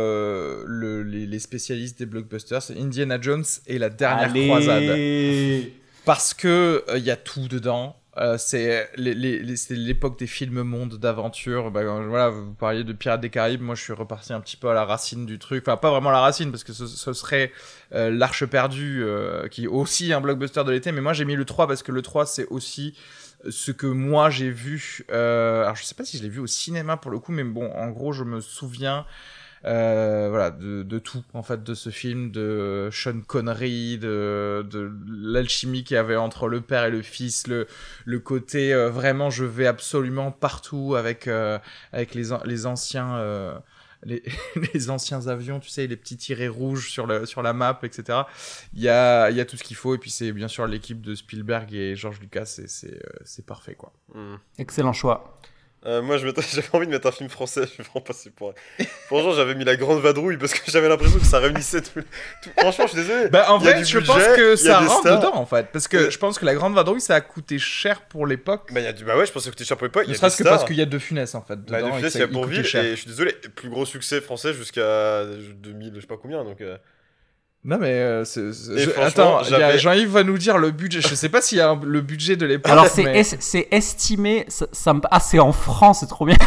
les spécialistes des blockbusters, c'est Indiana Jones et la dernière croisade. Parce que il y a tout dedans. C'est l'époque des films mondes d'aventure. Bah, voilà, vous parliez de Pirates des Caraïbes. Moi, je suis reparti un petit peu à la racine du truc. Enfin, pas vraiment la racine, parce que ce serait l'Arche perdue, qui est aussi un blockbuster de l'été. Mais moi, j'ai mis le 3 parce que le 3, c'est aussi ce que moi j'ai vu. Alors, je sais pas si je l'ai vu au cinéma pour le coup, mais bon, en gros, je me souviens voilà, de tout en fait de ce film, de Sean Connery, de l'alchimie qu'il y avait entre le père et le fils, le côté vraiment je vais absolument partout avec les anciens les anciens avions, tu sais, les petits tirets rouges sur la map, etc. Il y a tout ce qu'il faut, et puis c'est bien sûr l'équipe de Spielberg et George Lucas, c'est parfait, quoi. Excellent choix. Moi, j'avais envie de mettre un film français, je vais vraiment passer pour... Franchement, j'avais mis La Grande Vadrouille parce que j'avais l'impression que ça réunissait tout... Franchement, je suis désolé. Bah, en fait, je pense que ça rentre dedans, en fait. Parce que je pense que La Grande Vadrouille, ça a coûté cher pour l'époque. Bah ouais, je pense que ça a coûté cher pour l'époque. Ne serait-ce que parce qu'il y a De Funès, en fait, dedans. De Funès, il y a Bourvil, et je suis désolé, plus gros succès français jusqu'à 2000, je sais pas combien, donc... Non mais attends, Jean-Yves va nous dire le budget. Je sais pas s'il y a le budget de l'époque. Alors c'est estimé, c'est en francs, c'est trop bien.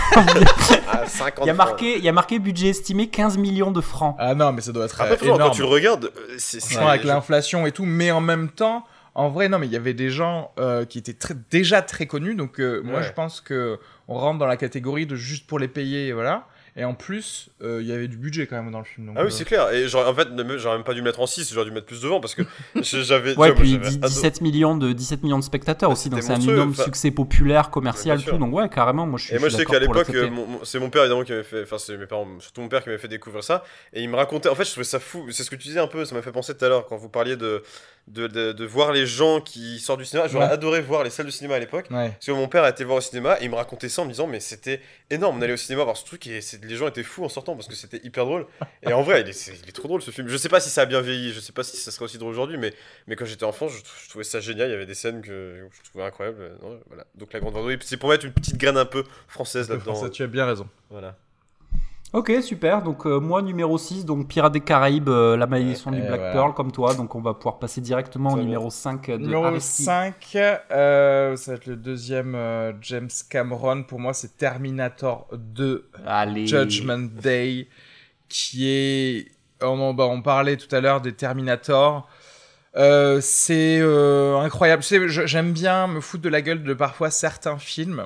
Il y a marqué budget estimé 15 millions de francs. Ah non, mais ça doit être après, énorme. Quand tu le regardes, c'est avec l'inflation et tout, mais en même temps, en vrai non, mais il y avait des gens qui étaient déjà très connus, donc moi je pense que on rentre dans la catégorie de juste pour les payer, voilà. Et en plus, il y avait du budget quand même dans le film. Donc, oui, c'est clair. Et en fait, j'aurais même pas dû mettre en 6, j'aurais dû mettre plus devant parce que j'avais. Ouais, puis 17 millions de spectateurs aussi, donc c'est un énorme succès populaire, commercial, tout. Donc ouais, carrément, moi je suis. Et moi je sais qu'à l'époque, c'est mon père évidemment qui m'avait fait. Enfin, c'est mes parents, surtout mon père qui m'avait fait découvrir ça. Et il me racontait. En fait, je trouvais ça fou. C'est ce que tu disais un peu, ça m'a fait penser tout à l'heure quand vous parliez de voir les gens qui sortent du cinéma. J'aurais adoré voir les salles de cinéma à l'époque. Ouais. Parce que mon père a été voir au cinéma et il me racontait ça en me disant, mais c'était énorme. On allait au cinéma voir ce truc et les gens étaient fous en sortant parce que c'était hyper drôle. Et en vrai, il est trop drôle ce film. Je sais pas si ça a bien vieilli, je sais pas si ça serait aussi drôle aujourd'hui, mais quand j'étais enfant, je trouvais ça génial. Il y avait des scènes que je trouvais incroyables. Voilà. Donc La Grande Vadrouille, c'est pour mettre une petite graine un peu française là-dedans. Ça, tu as bien raison. Voilà. Ok, super. Donc moi numéro 6, donc Pirates des Caraïbes, La Malédiction du Black Pearl, comme toi. Donc on va pouvoir passer directement au numéro 5 de Numéro 5, ça va être le deuxième James Cameron. Pour moi, c'est Terminator 2, Judgment Day, qui est... On parlait tout à l'heure des Terminator. C'est incroyable. Tu sais, j'aime bien me foutre de la gueule de parfois certains films.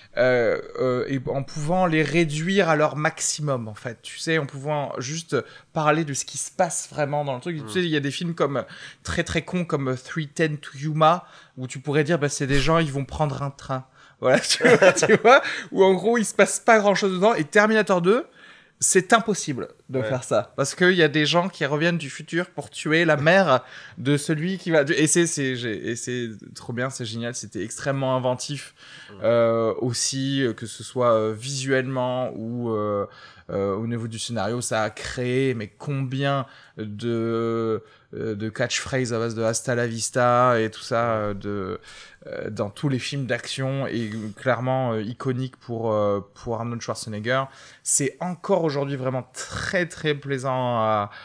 Et en pouvant les réduire à leur maximum, en fait, tu sais, en pouvant juste parler de ce qui se passe vraiment dans le truc. Tu sais, il y a des films comme très très cons comme 310 to Yuma où tu pourrais dire c'est des gens, ils vont prendre un train, voilà, tu vois, où en gros il se passe pas grand chose dedans. Et Terminator 2, c'est impossible de faire ça parce qu'il y a des gens qui reviennent du futur pour tuer la mère de celui qui va. Et c'est trop bien, c'est génial, c'était extrêmement inventif aussi, que ce soit visuellement ou au niveau du scénario, ça a créé mais combien de catchphrases à base de Hasta la vista et tout ça dans tous les films d'action et clairement iconique pour Arnold Schwarzenegger. C'est encore aujourd'hui vraiment très très plaisant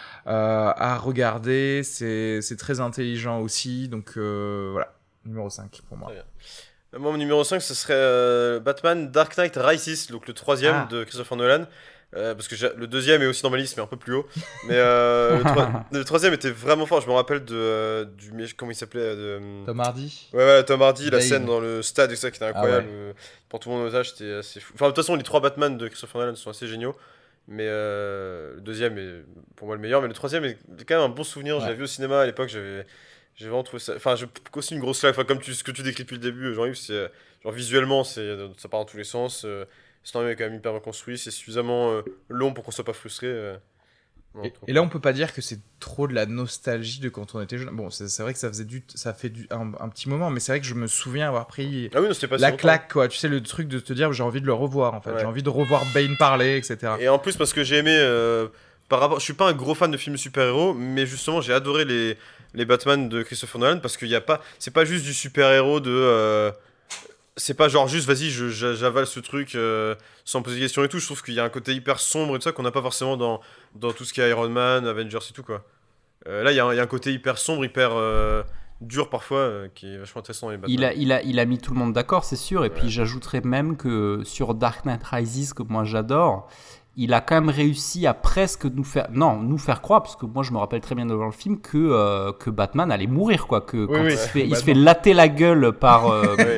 à regarder, c'est très intelligent aussi, donc voilà, numéro 5 pour moi. Moi, mon numéro 5, ce serait Batman Dark Knight Rises, donc le troisième de Christopher Nolan. Parce que le deuxième est aussi dans ma liste mais un peu plus haut, mais le troisième était vraiment fort. Je me rappelle comment il s'appelait, Tom Hardy. Ouais, Tom Hardy, la scène dans le stade et ça qui était incroyable. Pour tout le monde en otage, c'était assez fou. Enfin, de toute façon, les trois Batman de Christopher Nolan sont assez géniaux, mais le deuxième est pour moi le meilleur, mais le troisième est quand même un bon souvenir. J'avais vu au cinéma à l'époque, j'ai vraiment trouvé ça. Enfin, aussi une grosse claque. Enfin, comme ce que tu décris depuis le début, Jean-Yves, c'est genre visuellement, ça part dans tous les sens. C'est quand même hyper bien construit, c'est suffisamment long pour qu'on soit pas frustré. Et là, on peut pas dire que c'est trop de la nostalgie de quand on était jeune. Bon, c'est vrai que ça fait un petit moment, mais c'est vrai que je me souviens avoir pris la claque, quoi. Tu sais, le truc de te dire, j'ai envie de le revoir, en fait. Ouais. J'ai envie de revoir Bane parler, etc. Et en plus, parce que j'ai aimé, je suis pas un gros fan de films super-héros, mais justement, j'ai adoré les Batman de Christopher Nolan, parce qu'il y a pas, c'est pas juste du super-héros c'est pas genre juste vas-y j'avale ce truc sans poser de questions et tout. Je trouve qu'il y a un côté hyper sombre et tout ça qu'on n'a pas forcément dans tout ce qui est Iron Man, Avengers et tout quoi. Là il y a un côté hyper sombre, hyper dur parfois qui est vachement intéressant dans les Batman. Il a mis tout le monde d'accord, c'est sûr, et puis j'ajouterais même que sur Dark Knight Rises, que moi j'adore, il a quand même réussi à presque nous faire croire, parce que moi je me rappelle très bien devant le film que Batman allait mourir, quoi, que quand il se fait latter la gueule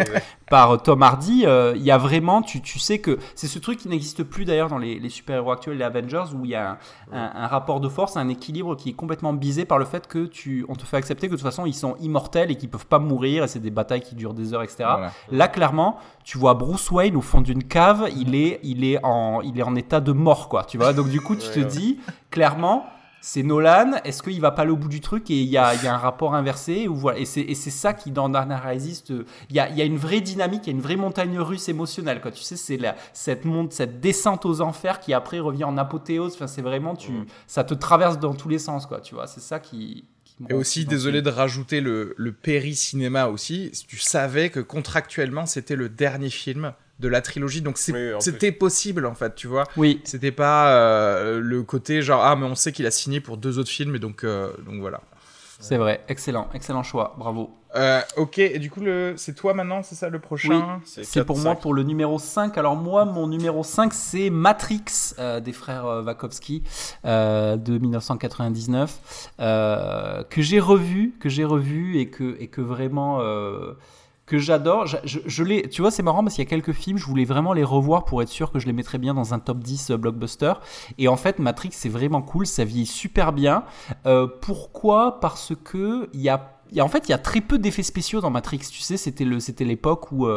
par Tom Hardy, il y a vraiment, tu sais que c'est ce truc qui n'existe plus d'ailleurs dans les super-héros actuels, les Avengers, où il y a un rapport de force, un équilibre qui est complètement biaisé par le fait que on te fait accepter que de toute façon ils sont immortels et qu'ils peuvent pas mourir et c'est des batailles qui durent des heures, etc. Voilà. Là, clairement, tu vois Bruce Wayne au fond d'une cave, il est en état de mort, quoi. Tu vois, donc du coup, tu te dis clairement. C'est Nolan, est-ce qu'il va pas aller au bout du truc et il y a un rapport inversé ou voilà. Et c'est ça qui dans Dark Knight Rises, il y a une vraie dynamique, il y a une vraie montagne russe émotionnelle, quoi. Tu sais, c'est cette descente aux enfers qui après revient en apothéose. Enfin, c'est vraiment ça te traverse dans tous les sens, quoi. Tu vois, c'est ça qui et aussi, désolé de rajouter le péri-cinéma aussi, tu savais que contractuellement c'était le dernier film de la trilogie, donc c'était possible en fait, tu vois. Oui. C'était pas le côté genre mais on sait qu'il a signé pour 2 autres films et donc voilà. C'est vrai, excellent choix, bravo. Ok, et du coup c'est toi maintenant, c'est ça le prochain? Oui, c'est pour moi pour le numéro 5. Alors moi, mon numéro 5, c'est Matrix des frères Wachowski de 1999 que j'ai revu et que vraiment que j'adore. Tu vois, c'est marrant parce qu'il y a quelques films, je voulais vraiment les revoir pour être sûr que je les mettrais bien dans un top 10 blockbuster. Et en fait, Matrix, c'est vraiment cool, ça vieillit super bien. Pourquoi ? Parce que il y a très peu d'effets spéciaux dans Matrix, tu sais, c'était l'époque où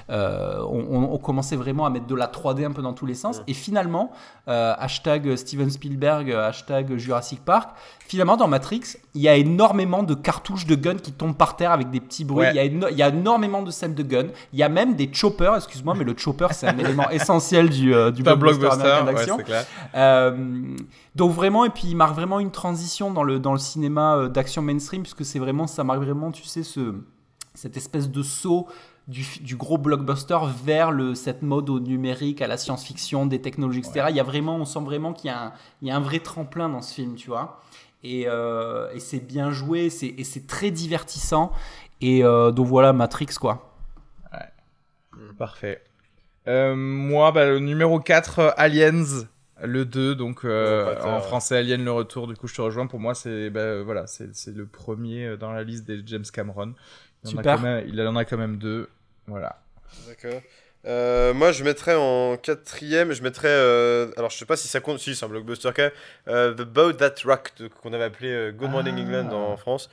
on commençait vraiment à mettre de la 3D un peu dans tous les sens. Et finalement, hashtag Steven Spielberg, hashtag Jurassic Park, finalement dans Matrix, il y a énormément de cartouches de guns qui tombent par terre avec des petits bruits. Ouais. Il y a énormément de scènes de guns. Il y a même des choppers, excuse-moi, mais le chopper, c'est un élément essentiel du blockbuster américain d'action. Ouais, c'est clair. Donc vraiment, et puis il marque vraiment une transition dans le cinéma d'action mainstream, puisque c'est vraiment, ça marque vraiment, tu sais, cette espèce de saut du gros blockbuster vers cette mode au numérique, à la science-fiction, des technologies, etc. Ouais. On sent vraiment qu'il y a un vrai tremplin dans ce film, tu vois. Et c'est bien joué, et c'est très divertissant. Et donc voilà, Matrix, quoi. Ouais. Parfait. Moi, le numéro 4, Aliens. Le 2, donc en français Alien le retour, du coup je te rejoins, pour moi c'est c'est le premier dans la liste des James Cameron. Il en a quand même 2, voilà. D'accord. Moi je mettrais en 4ème, alors je sais pas si ça compte, si c'est un blockbuster quand même, The Boat That Rocked, qu'on avait appelé Good Morning England en France.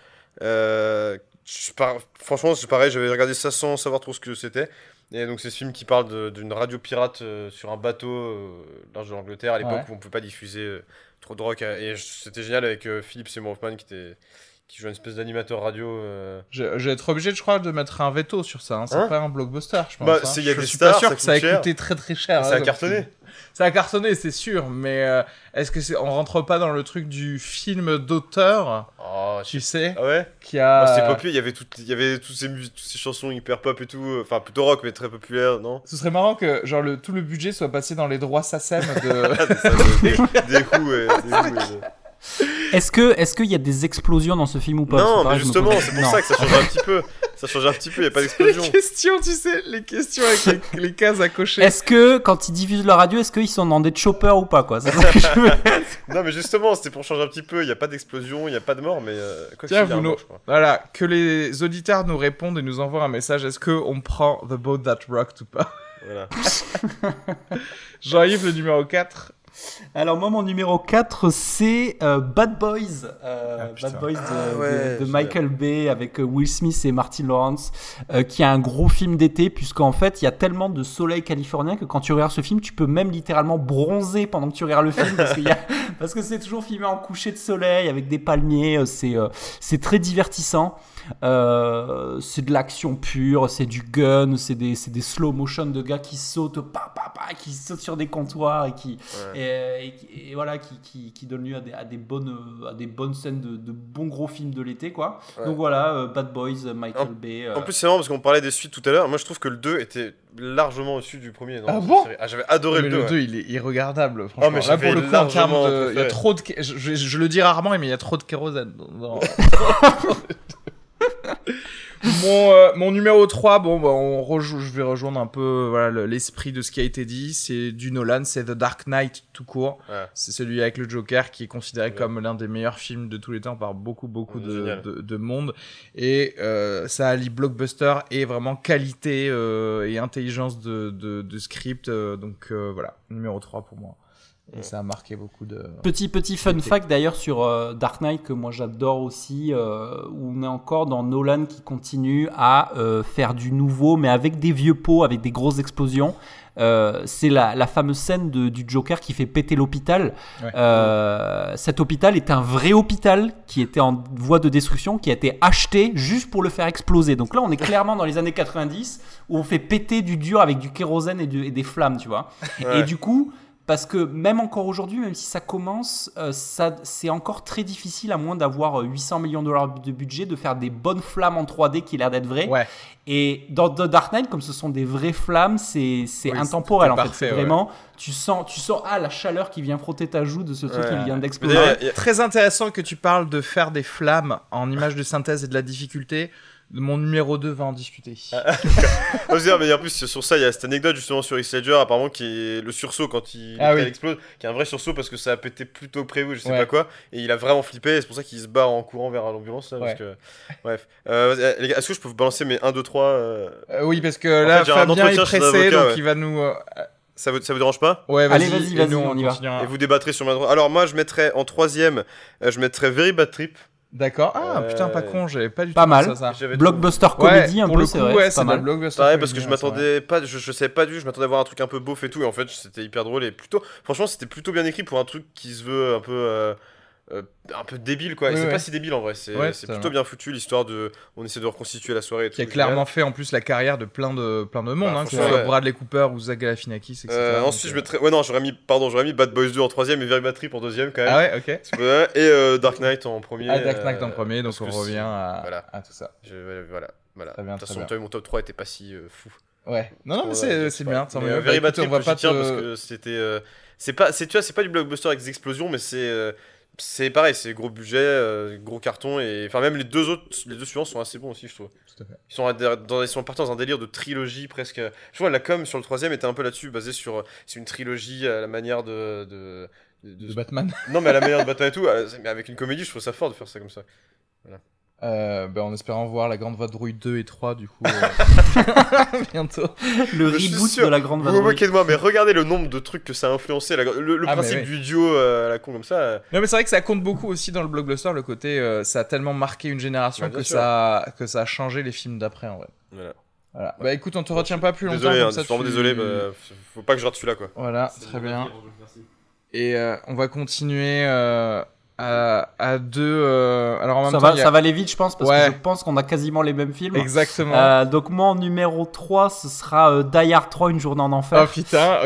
Franchement c'est pareil, j'avais regardé ça sans savoir trop ce que c'était. Et donc c'est ce film qui parle d'une radio pirate sur un bateau large de l'Angleterre à l'époque où on ne pouvait pas diffuser trop de rock. Et c'était génial avec Philip Seymour Hoffman qui joue une espèce d'animateur radio. Je vais être obligé, je crois, de mettre un veto sur ça. Hein. C'est pas un blockbuster, je pense. Y a des stars, pas sûr que ça a coûté très très cher. Ça a cartonné. Ça a cartonné, c'est sûr, mais est-ce que on rentre pas dans le truc du film d'auteur, tu sais, ouais. Qui a... C'était populaire, il y avait toutes ces chansons hyper pop et tout, enfin plutôt rock mais très populaires, non? Ce serait marrant que genre tout le budget soit passé dans les droits SACEM des coups. Est-ce qu'il y a des explosions dans ce film ou pas? Non, mais justement, c'est pour ça que ça change un petit peu. Ça change un petit peu, il n'y a pas d'explosion. Les questions, tu sais, les questions avec les cases à cocher. Est-ce que, quand ils diffusent la radio, est-ce qu'ils sont dans des choppers ou pas, quoi? C'est ça que je veux... Non, mais justement, c'était pour changer un petit peu. Il n'y a pas d'explosion, il n'y a pas de mort, mais quoi tiens, voilà, que les auditeurs nous répondent et nous envoient un message. Est-ce qu'on prend The Boat That Rocked ou pas? Voilà. Jean-Yves, le numéro 4. Alors moi, mon numéro 4, c'est Bad Boys. Bad Boys de Michael Bay avec Will Smith et Martin Lawrence, qui est un gros film d'été, puisqu'en fait, il y a tellement de soleil californien que quand tu regardes ce film, tu peux même littéralement bronzer pendant que tu regardes le film, parce que c'est toujours filmé en coucher de soleil, avec des palmiers, c'est très divertissant. C'est de l'action pure, c'est du gun, c'est des slow motion de gars qui sautent, qui sautent sur des comptoirs et voilà, qui donnent lieu à des bonnes scènes de bons gros films de l'été, quoi. Ouais. Donc voilà, Bad Boys, Michael Bay. En plus, c'est marrant parce qu'on parlait des suites tout à l'heure. Moi, je trouve que le 2 était largement au-dessus du premier. Ah bon? J'avais adoré le 2. Le 2, il est irregardable, franchement. Mais là, pour le coup, en termes de. Il y a trop de. Je le dis rarement, mais il y a trop de kérosène. Mon numéro 3, bon, bah, je vais rejoindre un peu voilà, l'esprit de ce qui a été dit. C'est du Nolan, c'est The Dark Knight tout court. Ouais. C'est celui avec le Joker qui est considéré Ouais. comme l'un des meilleurs films de tous les temps par beaucoup Génial. de monde. Et ça allie blockbuster et vraiment qualité et intelligence de script. Donc voilà, numéro 3 pour moi. Et ça a marqué beaucoup de... Petit fun fact d'ailleurs sur Dark Knight que moi j'adore aussi, où on est encore dans Nolan qui continue à faire du nouveau, mais avec des vieux pots, avec des grosses explosions. C'est la fameuse scène du Joker qui fait péter l'hôpital. Ouais. Cet hôpital est un vrai hôpital qui était en voie de destruction, qui a été acheté juste pour le faire exploser. Donc là, on est clairement dans les années 90 où on fait péter du dur avec du kérosène et des flammes, tu vois. Ouais. Et du coup... Parce que même encore aujourd'hui, même si ça commence, c'est encore très difficile, à moins d'avoir 800 millions de dollars de budget, de faire des bonnes flammes en 3D qui a l'air d'être vraies. Ouais. Et dans The Dark Knight, comme ce sont des vraies flammes, c'est intemporel c'est en fait. parfait, C'est vraiment, tu sens la chaleur qui vient frotter ta joue de ce truc qui vient d'exploser. Très intéressant que tu parles de faire des flammes en images de synthèse et de la difficulté. Mon numéro 2 va en discuter. Je veux dire, mais en plus, sur ça, il y a cette anecdote justement sur Heath Ledger, apparemment, qui est le sursaut quand il explose, qui est un vrai sursaut parce que ça a pété plus tôt que prévu, je sais pas quoi, et il a vraiment flippé, et c'est pour ça qu'il se barre en courant vers l'ambulance. Là, parce que... Bref. Les gars, est-ce que je peux vous balancer mes 1, 2, 3 Oui, parce que là, fait, Fabien est chez un pressé, avocat, donc il va nous. Ça vous dérange pas? Ouais, Allez, vas-y, nous, on y va. continuera. Et vous débattrez sur ma droite. Alors, moi, je mettrais en 3ème, je mettrais Very Bad Trip. D'accord. Ah, putain, pas con, j'avais pas du tout Pas mal. pensé à ça. Blockbuster comédie un pour peu, le c'est coup, vrai. ouais, c'est c'est pas de mal. blockbuster. Pareil, parce que comédie, je m'attendais pas, je savais pas je m'attendais à voir un truc un peu beauf et tout, et en fait, c'était hyper drôle et plutôt. Franchement, c'était plutôt bien écrit pour un truc qui se veut un peu débile, quoi. Et c'est pas si débile en vrai, c'est plutôt bien foutu, l'histoire de. On essaie de reconstituer la soirée et tout. Qui a clairement fait en plus la carrière de plein de monde, que ce soit Bradley Cooper ou Zach Galifianakis, etc. Ensuite, je mettrais. Ouais, non, j'aurais mis Bad Boys 2 en 3ème et Very Bad Trip en 2ème quand même. Ah ouais, ok. Et Dark Knight en premier. Dark Knight en premier, donc on revient à tout ça. Voilà. Très bien, De toute façon, mon top 3 était pas si fou. Ouais. Non, mais c'est bien. Very Bad Trip, j'y tiens parce que c'était. C'est pas du blockbuster avec des explosions, mais c'est pareil, c'est gros budget, gros carton, et enfin même les deux suivants sont assez bons aussi, je trouve. Tout à fait. Ils sont partis dans un délire de trilogie presque. Je vois la com sur le 3ème était un peu là-dessus, basé sur c'est une trilogie à la manière de Batman. Non, mais à la manière de Batman et tout, mais avec une comédie, je trouve ça fort de faire ça comme ça. Voilà. En espérant voir La Grande Vadrouille 2 et 3 du coup bientôt. Le reboot de La Grande Vadrouille. Vous vous moquez de moi, mais regardez le nombre de trucs que ça a influencé, le principe du duo à la con comme ça. Non, mais c'est vrai que ça compte beaucoup aussi dans le blockbuster, le côté ça a tellement marqué une génération que ça a changé les films d'après en vrai. Voilà. Bah écoute, on te retient pas plus longtemps. Désolé, comme je ça, suis vraiment désolé, faut pas que je rate celui-là quoi. Voilà, très bien. Et on va continuer à deux. Alors en même temps, ça va aller vite, je pense, parce que je pense qu'on a quasiment les mêmes films. Exactement. Donc moi, en numéro 3, ce sera Die Hard 3, Une journée en enfer. Oh putain,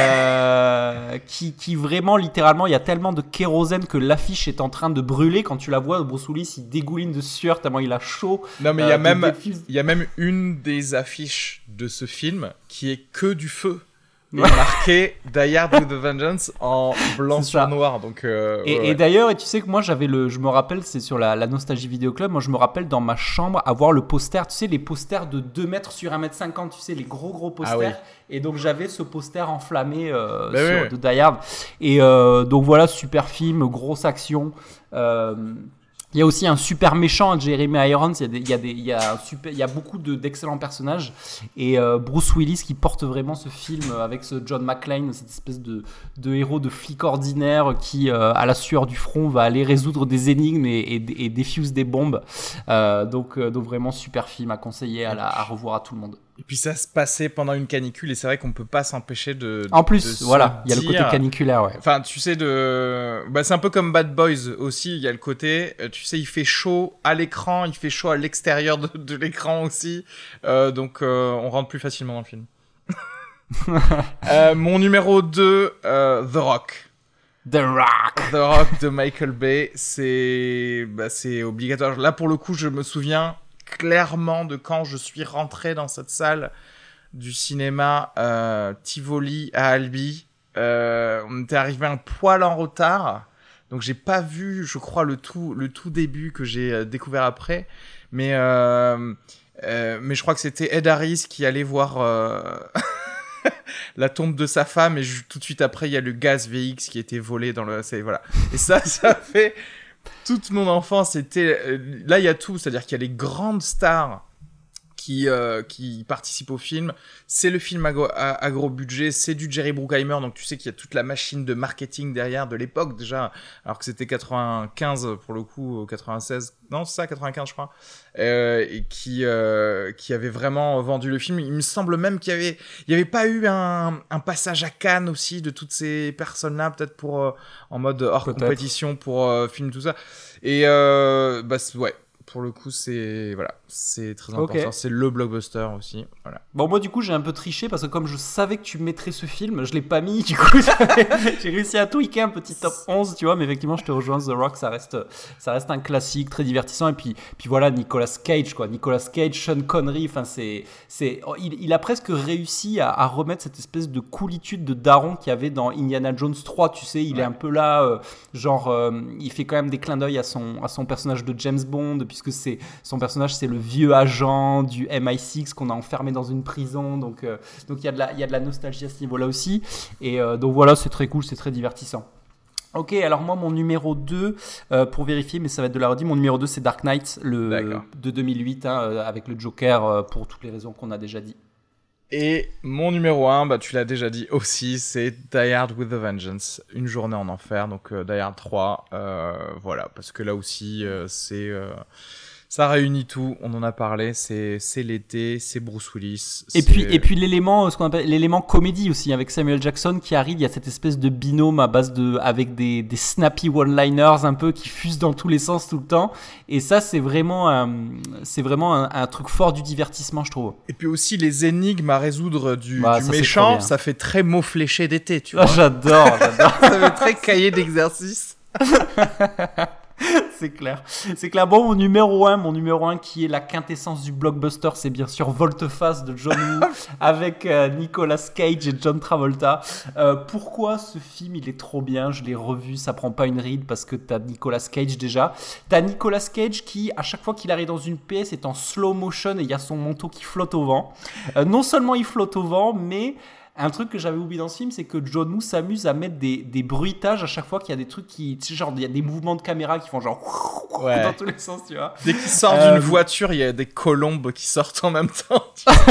ok. Qui vraiment, littéralement, il y a tellement de kérosène que l'affiche est en train de brûler. Quand tu la vois, Bruce Willis, il dégouline de sueur tellement il a chaud. Non, mais il y a même une des affiches de ce film qui est que du feu. Et marqué Die Hard with a Vengeance en blanc sur noir. Donc, et d'ailleurs, et tu sais que moi je me rappelle, c'est sur la Nostalgie Vidéo Club, moi je me rappelle dans ma chambre avoir le poster, tu sais, les posters de 2 mètres sur 1,50 m, tu sais, les gros posters. Ah oui. Et donc j'avais ce poster enflammé de Die Hard. Et donc voilà, super film, grosse action. Il y a aussi un super méchant, Jeremy Irons. Il y a beaucoup d'excellents personnages. Et Bruce Willis qui porte vraiment ce film avec ce John McClane, cette espèce de héros de flic ordinaire qui, à la sueur du front, va aller résoudre des énigmes et défuse des bombes. Donc vraiment super film à conseiller à revoir à tout le monde. Et puis ça se passait pendant une canicule et c'est vrai qu'on peut pas s'empêcher de. En plus, voilà, il y a le côté caniculaire, ouais. Enfin, tu sais c'est un peu comme Bad Boys aussi. Il y a le côté, tu sais, il fait chaud à l'écran, il fait chaud à l'extérieur de l'écran aussi. Donc on rentre plus facilement dans le film. Mon numéro 2, The Rock. The Rock de Michael Bay, c'est obligatoire. Là, pour le coup, je me souviens clairement de quand je suis rentré dans cette salle du cinéma Tivoli à Albi. On était arrivé un poil en retard. donc j'ai pas vu, je crois, le tout début que j'ai découvert après, mais je crois que c'était Ed Harris qui allait voir la tombe de sa femme, et tout de suite après il y a le gaz VX qui était volé dans le, voilà, et ça fait toute mon enfance. C'était là il y a tout, c'est-à-dire qu'il y a les grandes stars qui participent au film. C'est le film à gros budget, c'est du Jerry Bruckheimer, donc tu sais qu'il y a toute la machine de marketing derrière de l'époque déjà, alors que c'était 95 pour le coup, 96, non c'est ça, 95 je crois, et qui avait vraiment vendu le film. Il me semble même qu'il y avait pas eu un passage à Cannes aussi de toutes ces personnes-là, peut-être pour en mode hors compétition pour film tout ça, et ouais. Pour le coup, c'est très important. C'est le blockbuster aussi. Voilà. Bon, moi, du coup, j'ai un peu triché parce que comme je savais que tu mettrais ce film, je l'ai pas mis. Du coup, j'ai réussi à tweaker un petit top 11, tu vois. Mais effectivement, je te rejoins. The Rock, ça reste un classique très divertissant. Et puis voilà, Nicolas Cage, quoi. Nicolas Cage, Sean Connery. Enfin, il a presque réussi à remettre cette espèce de coolitude de daron qu'il y avait dans Indiana Jones 3. Tu sais, il est un peu là, il fait quand même des clins d'œil à son personnage de James Bond, puisque son personnage, c'est le vieux agent du MI6 qu'on a enfermé dans une prison, donc il y a de la nostalgie à ce niveau-là aussi, et donc voilà, c'est très cool, c'est très divertissant. Ok, alors moi, mon numéro 2, pour vérifier, mais ça va être de la redit, mon numéro 2, c'est Dark Knight, de 2008, avec le Joker, pour toutes les raisons qu'on a déjà dit. Et mon numéro 1, tu l'as déjà dit aussi, c'est Die Hard with a Vengeance, Une journée en enfer, donc Die Hard 3, voilà, parce que là aussi, ça réunit tout, on en a parlé, c'est l'été, c'est Bruce Willis. Et puis l'élément, ce qu'on appelle l'élément comédie aussi, avec Samuel Jackson qui arrive, il y a cette espèce de binôme à base avec des snappy one-liners un peu qui fusent dans tous les sens tout le temps, et ça c'est vraiment un truc fort du divertissement, je trouve. Et puis aussi les énigmes à résoudre du méchant, ça fait très mot fléché d'été, tu vois. J'adore. Ça fait très cahier d'exercice. C'est clair. Bon, mon numéro 1 qui est la quintessence du blockbuster, c'est bien sûr Volte-Face de John Woo avec Nicolas Cage et John Travolta. Pourquoi ce film il est trop bien? Je l'ai revu, ça prend pas une ride parce que t'as Nicolas Cage déjà. T'as Nicolas Cage qui, à chaque fois qu'il arrive dans une pièce, est en slow motion et il y a son manteau qui flotte au vent. Non seulement il flotte au vent, mais un truc que j'avais oublié dans ce film, c'est que John Woo s'amuse à mettre des bruitages à chaque fois qu'il y a des trucs qui, tu sais, genre, il y a des mouvements de caméra qui font genre dans tous les sens, tu vois. Dès qu'il sort d'une voiture, il y a des colombes qui sortent en même temps.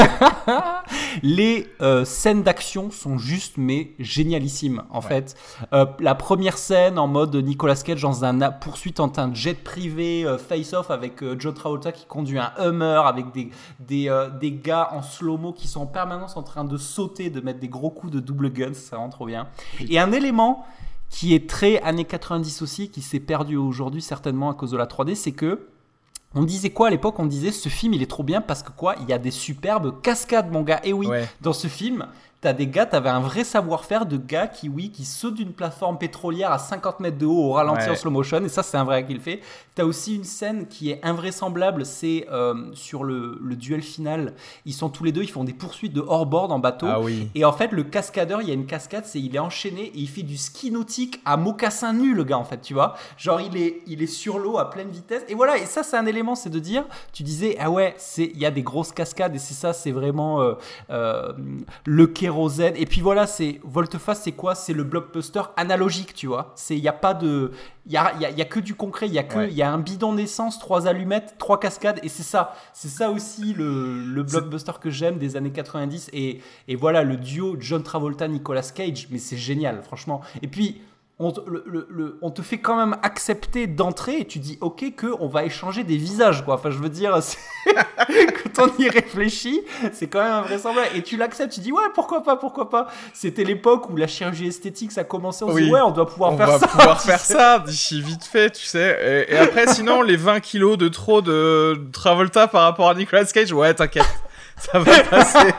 Les scènes d'action sont juste mais génialissimes en fait. La première scène en mode Nicolas Cage dans un poursuite en un jet privé face-off avec John Travolta qui conduit un Hummer avec des gars en slow-mo qui sont en permanence en train de sauter, de mettre des gros coups de double gun, ça rend trop bien. Et un élément qui est très années 90 aussi, qui s'est perdu aujourd'hui certainement à cause de la 3D, c'est que on disait quoi à l'époque? On disait ce film il est trop bien parce que quoi, il y a des superbes cascades, mon gars. Et oui, dans ce film, t'avais un vrai savoir-faire de gars qui sautent d'une plateforme pétrolière à 50 mètres de haut au ralenti en slow motion, et ça c'est un vrai gars qui le fait. T'as aussi une scène qui est invraisemblable, c'est sur le duel final, ils sont tous les deux, ils font des poursuites de hors-board en bateau, et en fait le cascadeur, il y a une cascade, il est enchaîné et il fait du ski nautique à mocassin nu, le gars, en fait, tu vois, genre il est sur l'eau à pleine vitesse, et voilà, et ça c'est un élément, c'est de dire, tu disais, ah ouais, il y a des grosses cascades, et c'est ça, c'est vraiment le kérosène, et puis voilà, c'est Volte-Face, c'est quoi? C'est le blockbuster analogique, tu vois, il y a pas de, il y a que du concret, il y a un bidon d'essence, 3 allumettes, 3 cascades, et c'est ça aussi le blockbuster que j'aime des années 90, et voilà, le duo John Travolta Nicolas Cage, mais c'est génial franchement. Et puis on te fait quand même accepter d'entrée, et tu dis ok qu'on va échanger des visages, quoi. Enfin, je veux dire, quand on y réfléchit, c'est quand même invraisemblable, et tu l'acceptes, tu dis ouais, pourquoi pas. C'était l'époque où la chirurgie esthétique ça commençait, on se dit ouais, on doit pouvoir faire ça d'ici vite fait, tu sais, et après sinon les 20 kilos de trop de Travolta par rapport à Nicolas Cage, ouais, t'inquiète, ça va passer.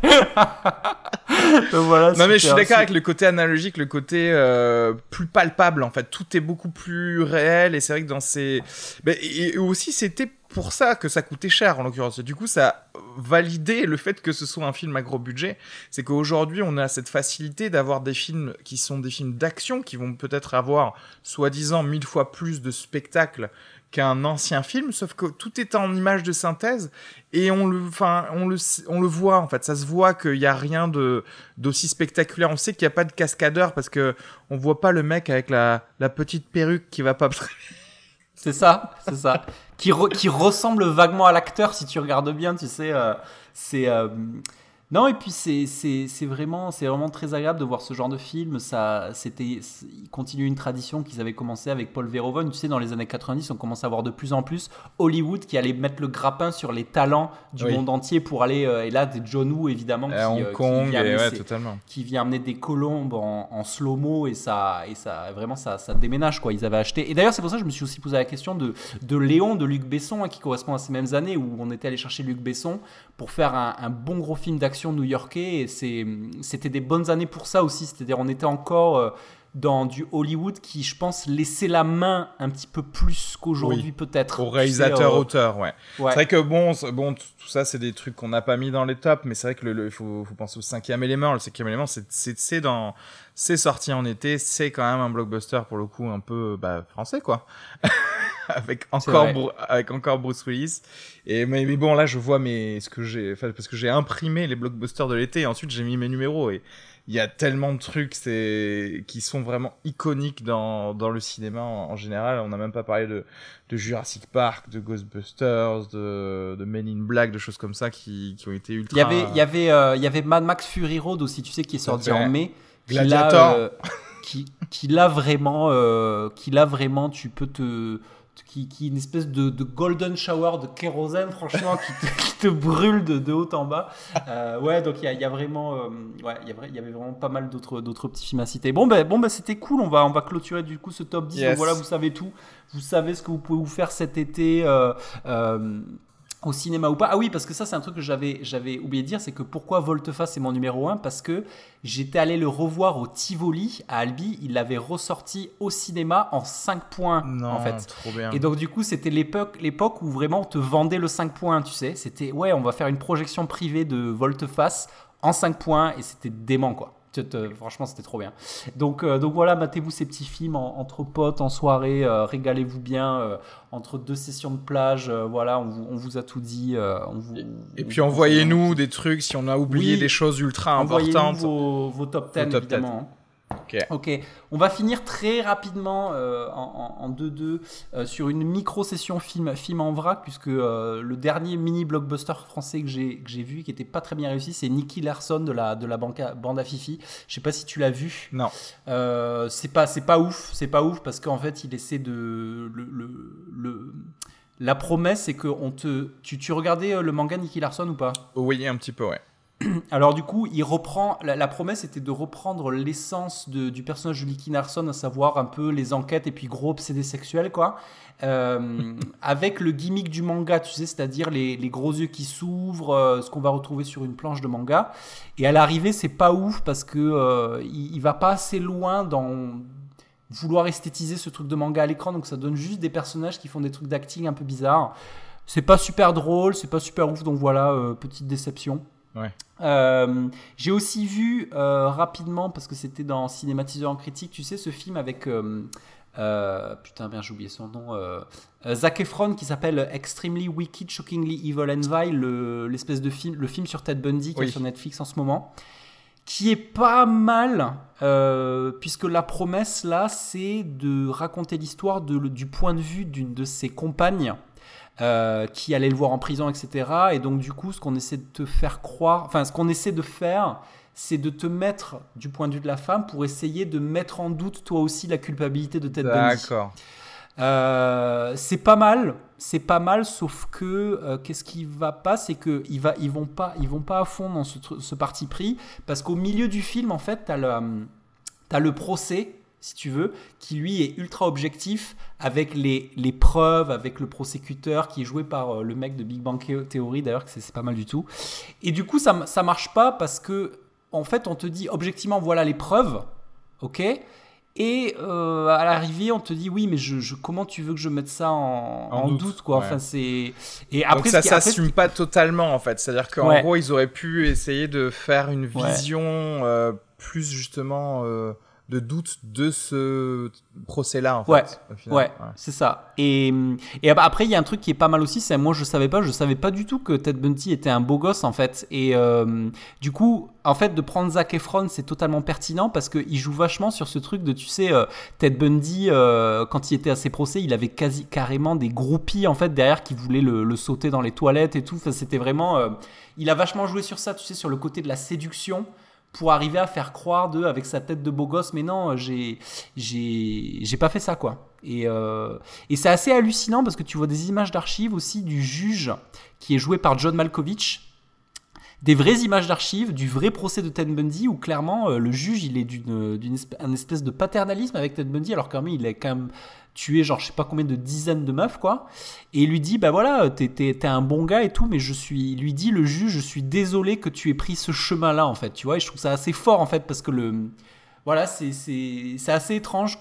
Voilà, non mais je suis d'accord avec le côté analogique, le côté plus palpable, en fait, tout est beaucoup plus réel, et c'est vrai que dans ces et aussi c'était pour ça que ça coûtait cher en l'occurrence. Et du coup, ça a validé le fait que ce soit un film à gros budget. C'est qu'aujourd'hui, on a cette facilité d'avoir des films qui sont des films d'action qui vont peut-être avoir soi-disant 1000 fois plus de spectacle qu'un ancien film, sauf que tout est en image de synthèse et on le voit en fait. Ça se voit qu'il y a rien d'aussi spectaculaire. On sait qu'il y a pas de cascadeur parce que on voit pas le mec avec la petite perruque qui va pas. C'est ça. Qui ressemble vaguement à l'acteur si tu regardes bien, tu sais. Non, et puis c'est vraiment très agréable de voir ce genre de film. Il continue une tradition qu'ils avaient commencé avec Paul Verhoeven. Tu sais, dans les années 90, on commençait à voir de plus en plus Hollywood qui allait mettre le grappin sur les talents du monde entier pour aller. Et là, des John Woo, évidemment, Hong Kong, qui vient amener des colombes en slow-mo et ça vraiment, ça déménage, quoi. Ils avaient acheté. Et d'ailleurs, c'est pour ça que je me suis aussi posé la question de Léon, de Luc Besson, hein, qui correspond à ces mêmes années où on était allé chercher Luc Besson pour faire un bon gros film d'action new-yorkais, et c'était des bonnes années pour ça aussi, c'est-à-dire on était encore dans du Hollywood qui, je pense, laissait la main un petit peu plus qu'aujourd'hui, peut-être. Au réalisateur-auteur, ouais. C'est vrai que bon, tout ça, c'est des trucs qu'on n'a pas mis dans les tops, mais c'est vrai que il faut penser au cinquième élément. Le cinquième élément, c'est sorti en été, c'est quand même un blockbuster pour le coup un peu français, quoi. avec encore Bruce Willis. Mais bon, là, je vois parce que j'ai imprimé les blockbusters de l'été et ensuite j'ai mis mes numéros et il y a tellement de trucs qui sont vraiment iconiques dans le cinéma en général. On n'a même pas parlé de Jurassic Park, de Ghostbusters, de Men in Black, de choses comme ça qui ont été ultra... Il y avait Mad Max Fury Road aussi, tu sais, qui est sorti en mai. Gladiator. Qui l'a vraiment, tu peux qui est une espèce de golden shower de kérosène, franchement, qui te brûle de haut en bas. Donc il y a vraiment, il y avait vraiment pas mal d'autres petits films à citer. Bon, c'était cool. On va clôturer du coup ce top 10. Yes. Donc voilà, vous savez tout. Vous savez ce que vous pouvez vous faire cet été. Au cinéma ou pas. Ah oui, parce que ça, c'est un truc que j'avais oublié de dire, c'est que pourquoi Volte-Face est mon numéro 1, parce que j'étais allé le revoir au Tivoli à Albi, il l'avait ressorti au cinéma en 5 points, en fait. Trop bien. Et donc du coup, c'était l'époque où vraiment on te vendait le 5 points, tu sais. C'était, on va faire une projection privée de Volte-Face en 5 points, et c'était dément, quoi. Franchement, c'était trop bien. Donc voilà, matez-vous ces petits films entre potes, en soirée, régalez-vous bien entre 2 sessions de plage. Voilà, on vous a tout dit. Et puis envoyez-nous des trucs si on a oublié des choses ultra importantes. Envoyez-nous vos top 10, évidemment. Ok, on va finir très rapidement en 2-2 sur une micro-session film en vrac, puisque le dernier mini-blockbuster français que j'ai vu, qui n'était pas très bien réussi, c'est Nicky Larson de la bande à Fifi. Je sais pas si tu l'as vu. Non. C'est pas ouf parce qu'en fait il essaie de la promesse, c'est que tu regardais le manga Nicky Larson ou pas? Oui, un petit peu, ouais. Alors du coup, il reprend. La promesse était de reprendre l'essence du personnage de Nicky Larson, à savoir un peu les enquêtes et puis gros obsédé sexuel, quoi. Avec le gimmick du manga, tu sais, c'est-à-dire les gros yeux qui s'ouvrent, ce qu'on va retrouver sur une planche de manga. Et à l'arrivée, c'est pas ouf parce que il va pas assez loin dans vouloir esthétiser ce truc de manga à l'écran, donc ça donne juste des personnages qui font des trucs d'acting un peu bizarres. C'est pas super drôle, c'est pas super ouf, donc voilà, petite déception. Ouais. J'ai aussi vu rapidement, parce que c'était dans Cinématiseur en critique, tu sais, ce film avec j'ai oublié son nom, Zac Efron, qui s'appelle Extremely Wicked, Shockingly Evil and Vile, l'espèce de film, le film sur Ted Bundy qui est sur Netflix en ce moment, qui est pas mal, puisque la promesse là, c'est de raconter l'histoire du point de vue d'une de ses compagnes, qui allait le voir en prison, etc. Et donc du coup, ce qu'on essaie de te faire croire, ce qu'on essaie de faire, c'est de te mettre du point de vue de la femme pour essayer de mettre en doute toi aussi la culpabilité de Ted Bundy. D'accord. C'est pas mal, sauf que qu'est-ce qui va pas, c'est que ils vont pas à fond dans ce parti pris, parce qu'au milieu du film, en fait, t'as le procès, si tu veux, qui lui est ultra objectif, avec les preuves, avec le prosécuteur qui est joué par le mec de Big Bang Theory, d'ailleurs, que c'est pas mal du tout. Et du coup, ça marche pas, parce que en fait, on te dit objectivement, voilà les preuves, ok, Et à l'arrivée, on te dit oui, mais comment tu veux que je mette ça en doute, quoi. Ouais. Enfin, c'est. Et après, donc ça s'assume pas totalement, en fait. C'est-à-dire qu'en Ouais. gros, ils auraient pu essayer de faire une vision plus justement de doute de ce procès-là, en fait. Ouais. Au final. Ouais, c'est ça. Et après, il y a un truc qui est pas mal aussi, c'est moi je savais pas du tout que Ted Bundy était un beau gosse en fait. Et du coup, en fait, de prendre Zac Efron, c'est totalement pertinent parce qu'il joue vachement sur ce truc de, tu sais, Ted Bundy, quand il était à ses procès, il avait carrément des groupies en fait derrière qui voulaient le sauter dans les toilettes et tout. Enfin, c'était vraiment, il a vachement joué sur ça, tu sais, sur le côté de la séduction, pour arriver à faire croire avec sa tête de beau gosse, mais non, j'ai pas fait ça, quoi. Et c'est assez hallucinant parce que tu vois des images d'archives aussi du juge qui est joué par John Malkovich, des vraies images d'archives du vrai procès de Ted Bundy où clairement le juge il est d'une espèce de paternalisme avec Ted Bundy alors qu'il a quand même tué genre je sais pas combien de dizaines de meufs, quoi, et il lui dit bah voilà t'es un bon gars et tout, mais il lui dit, le juge, je suis désolé que tu aies pris ce chemin là en fait, tu vois. Et je trouve ça assez fort en fait parce que voilà, c'est assez étrange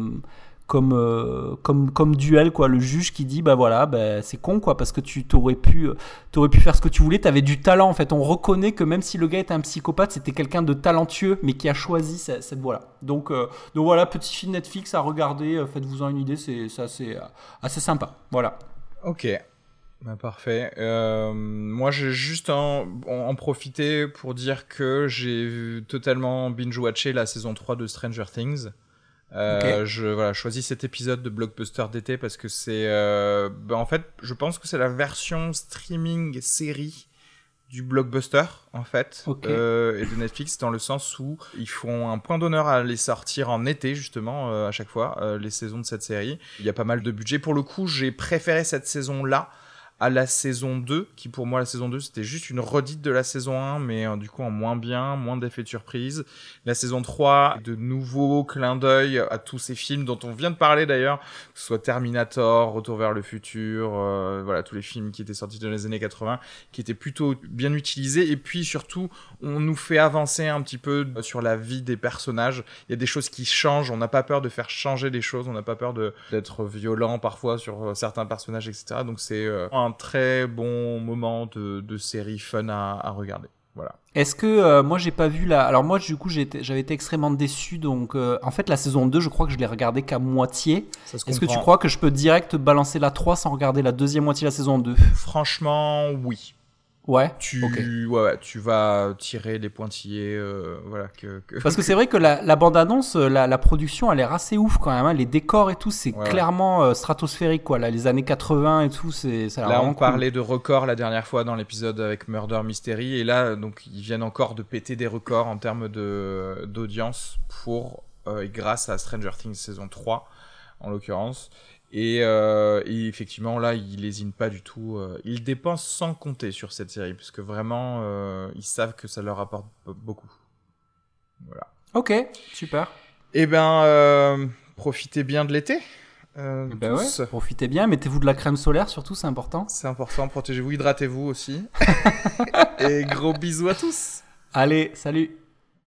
comme duel, quoi. Le juge qui dit bah voilà, bah, c'est con, quoi, parce que t'aurais pu faire ce que tu voulais, t'avais du talent en fait. On reconnaît que même si le gars était un psychopathe, c'était quelqu'un de talentueux mais qui a choisi cette voie-là. Donc voilà, petit film Netflix à regarder, faites-vous en une idée, c'est assez sympa. Voilà. Ok. Bah, parfait. Moi, j'ai juste en profité pour dire que j'ai totalement binge-watché la saison 3 de Stranger Things. Okay. Je choisis cet épisode de Blockbuster d'été parce que c'est en fait je pense que c'est la version streaming série du Blockbuster en fait, okay. Et de Netflix, dans le sens où ils font un point d'honneur à les sortir en été justement à chaque fois, les saisons de cette série. Il y a pas mal de budget. Pour le coup, j'ai préféré cette saison là à la saison 2, qui pour moi la saison 2 c'était juste une redite de la saison 1, mais du coup en moins bien, moins d'effets de surprise. La saison 3, de nouveaux clins d'œil à tous ces films dont on vient de parler d'ailleurs, que ce soit Terminator, Retour vers le futur, voilà, tous les films qui étaient sortis dans les années 80, qui étaient plutôt bien utilisés. Et puis surtout, on nous fait avancer un petit peu sur la vie des personnages. Il y a des choses qui changent, on n'a pas peur de faire changer des choses, on n'a pas peur d'être violent parfois sur certains personnages, etc. Donc c'est un très bon moment de série fun à regarder. Voilà. Est-ce que moi j'ai pas vu la... Alors moi du coup j'avais été extrêmement déçu, donc en fait la saison 2 je crois que je l'ai regardée qu'à moitié. Est-ce que tu crois que je peux direct balancer la 3 sans regarder la deuxième moitié de la saison 2? Franchement oui. Ouais. Tu vas tirer les pointillés, voilà. Parce que c'est vrai que la bande-annonce, la production, elle a l'air assez ouf quand même. Hein. Les décors et tout, c'est clairement stratosphérique, quoi. Là, les années 80 et tout, ça a l'air là, vraiment on parlait de records la dernière fois dans l'épisode avec Murder Mystery, et là, donc, ils viennent encore de péter des records en termes d'audience grâce à Stranger Things saison 3, en l'occurrence. Et effectivement, là, ils lésinent pas du tout. Ils dépensent sans compter sur cette série, parce que vraiment, ils savent que ça leur apporte beaucoup. Voilà. Ok, super. Eh ben, profitez bien de l'été. Ben ouais, profitez bien, mettez-vous de la crème solaire surtout, c'est important. C'est important, protégez-vous, hydratez-vous aussi. Et gros bisous à tous. Allez, salut.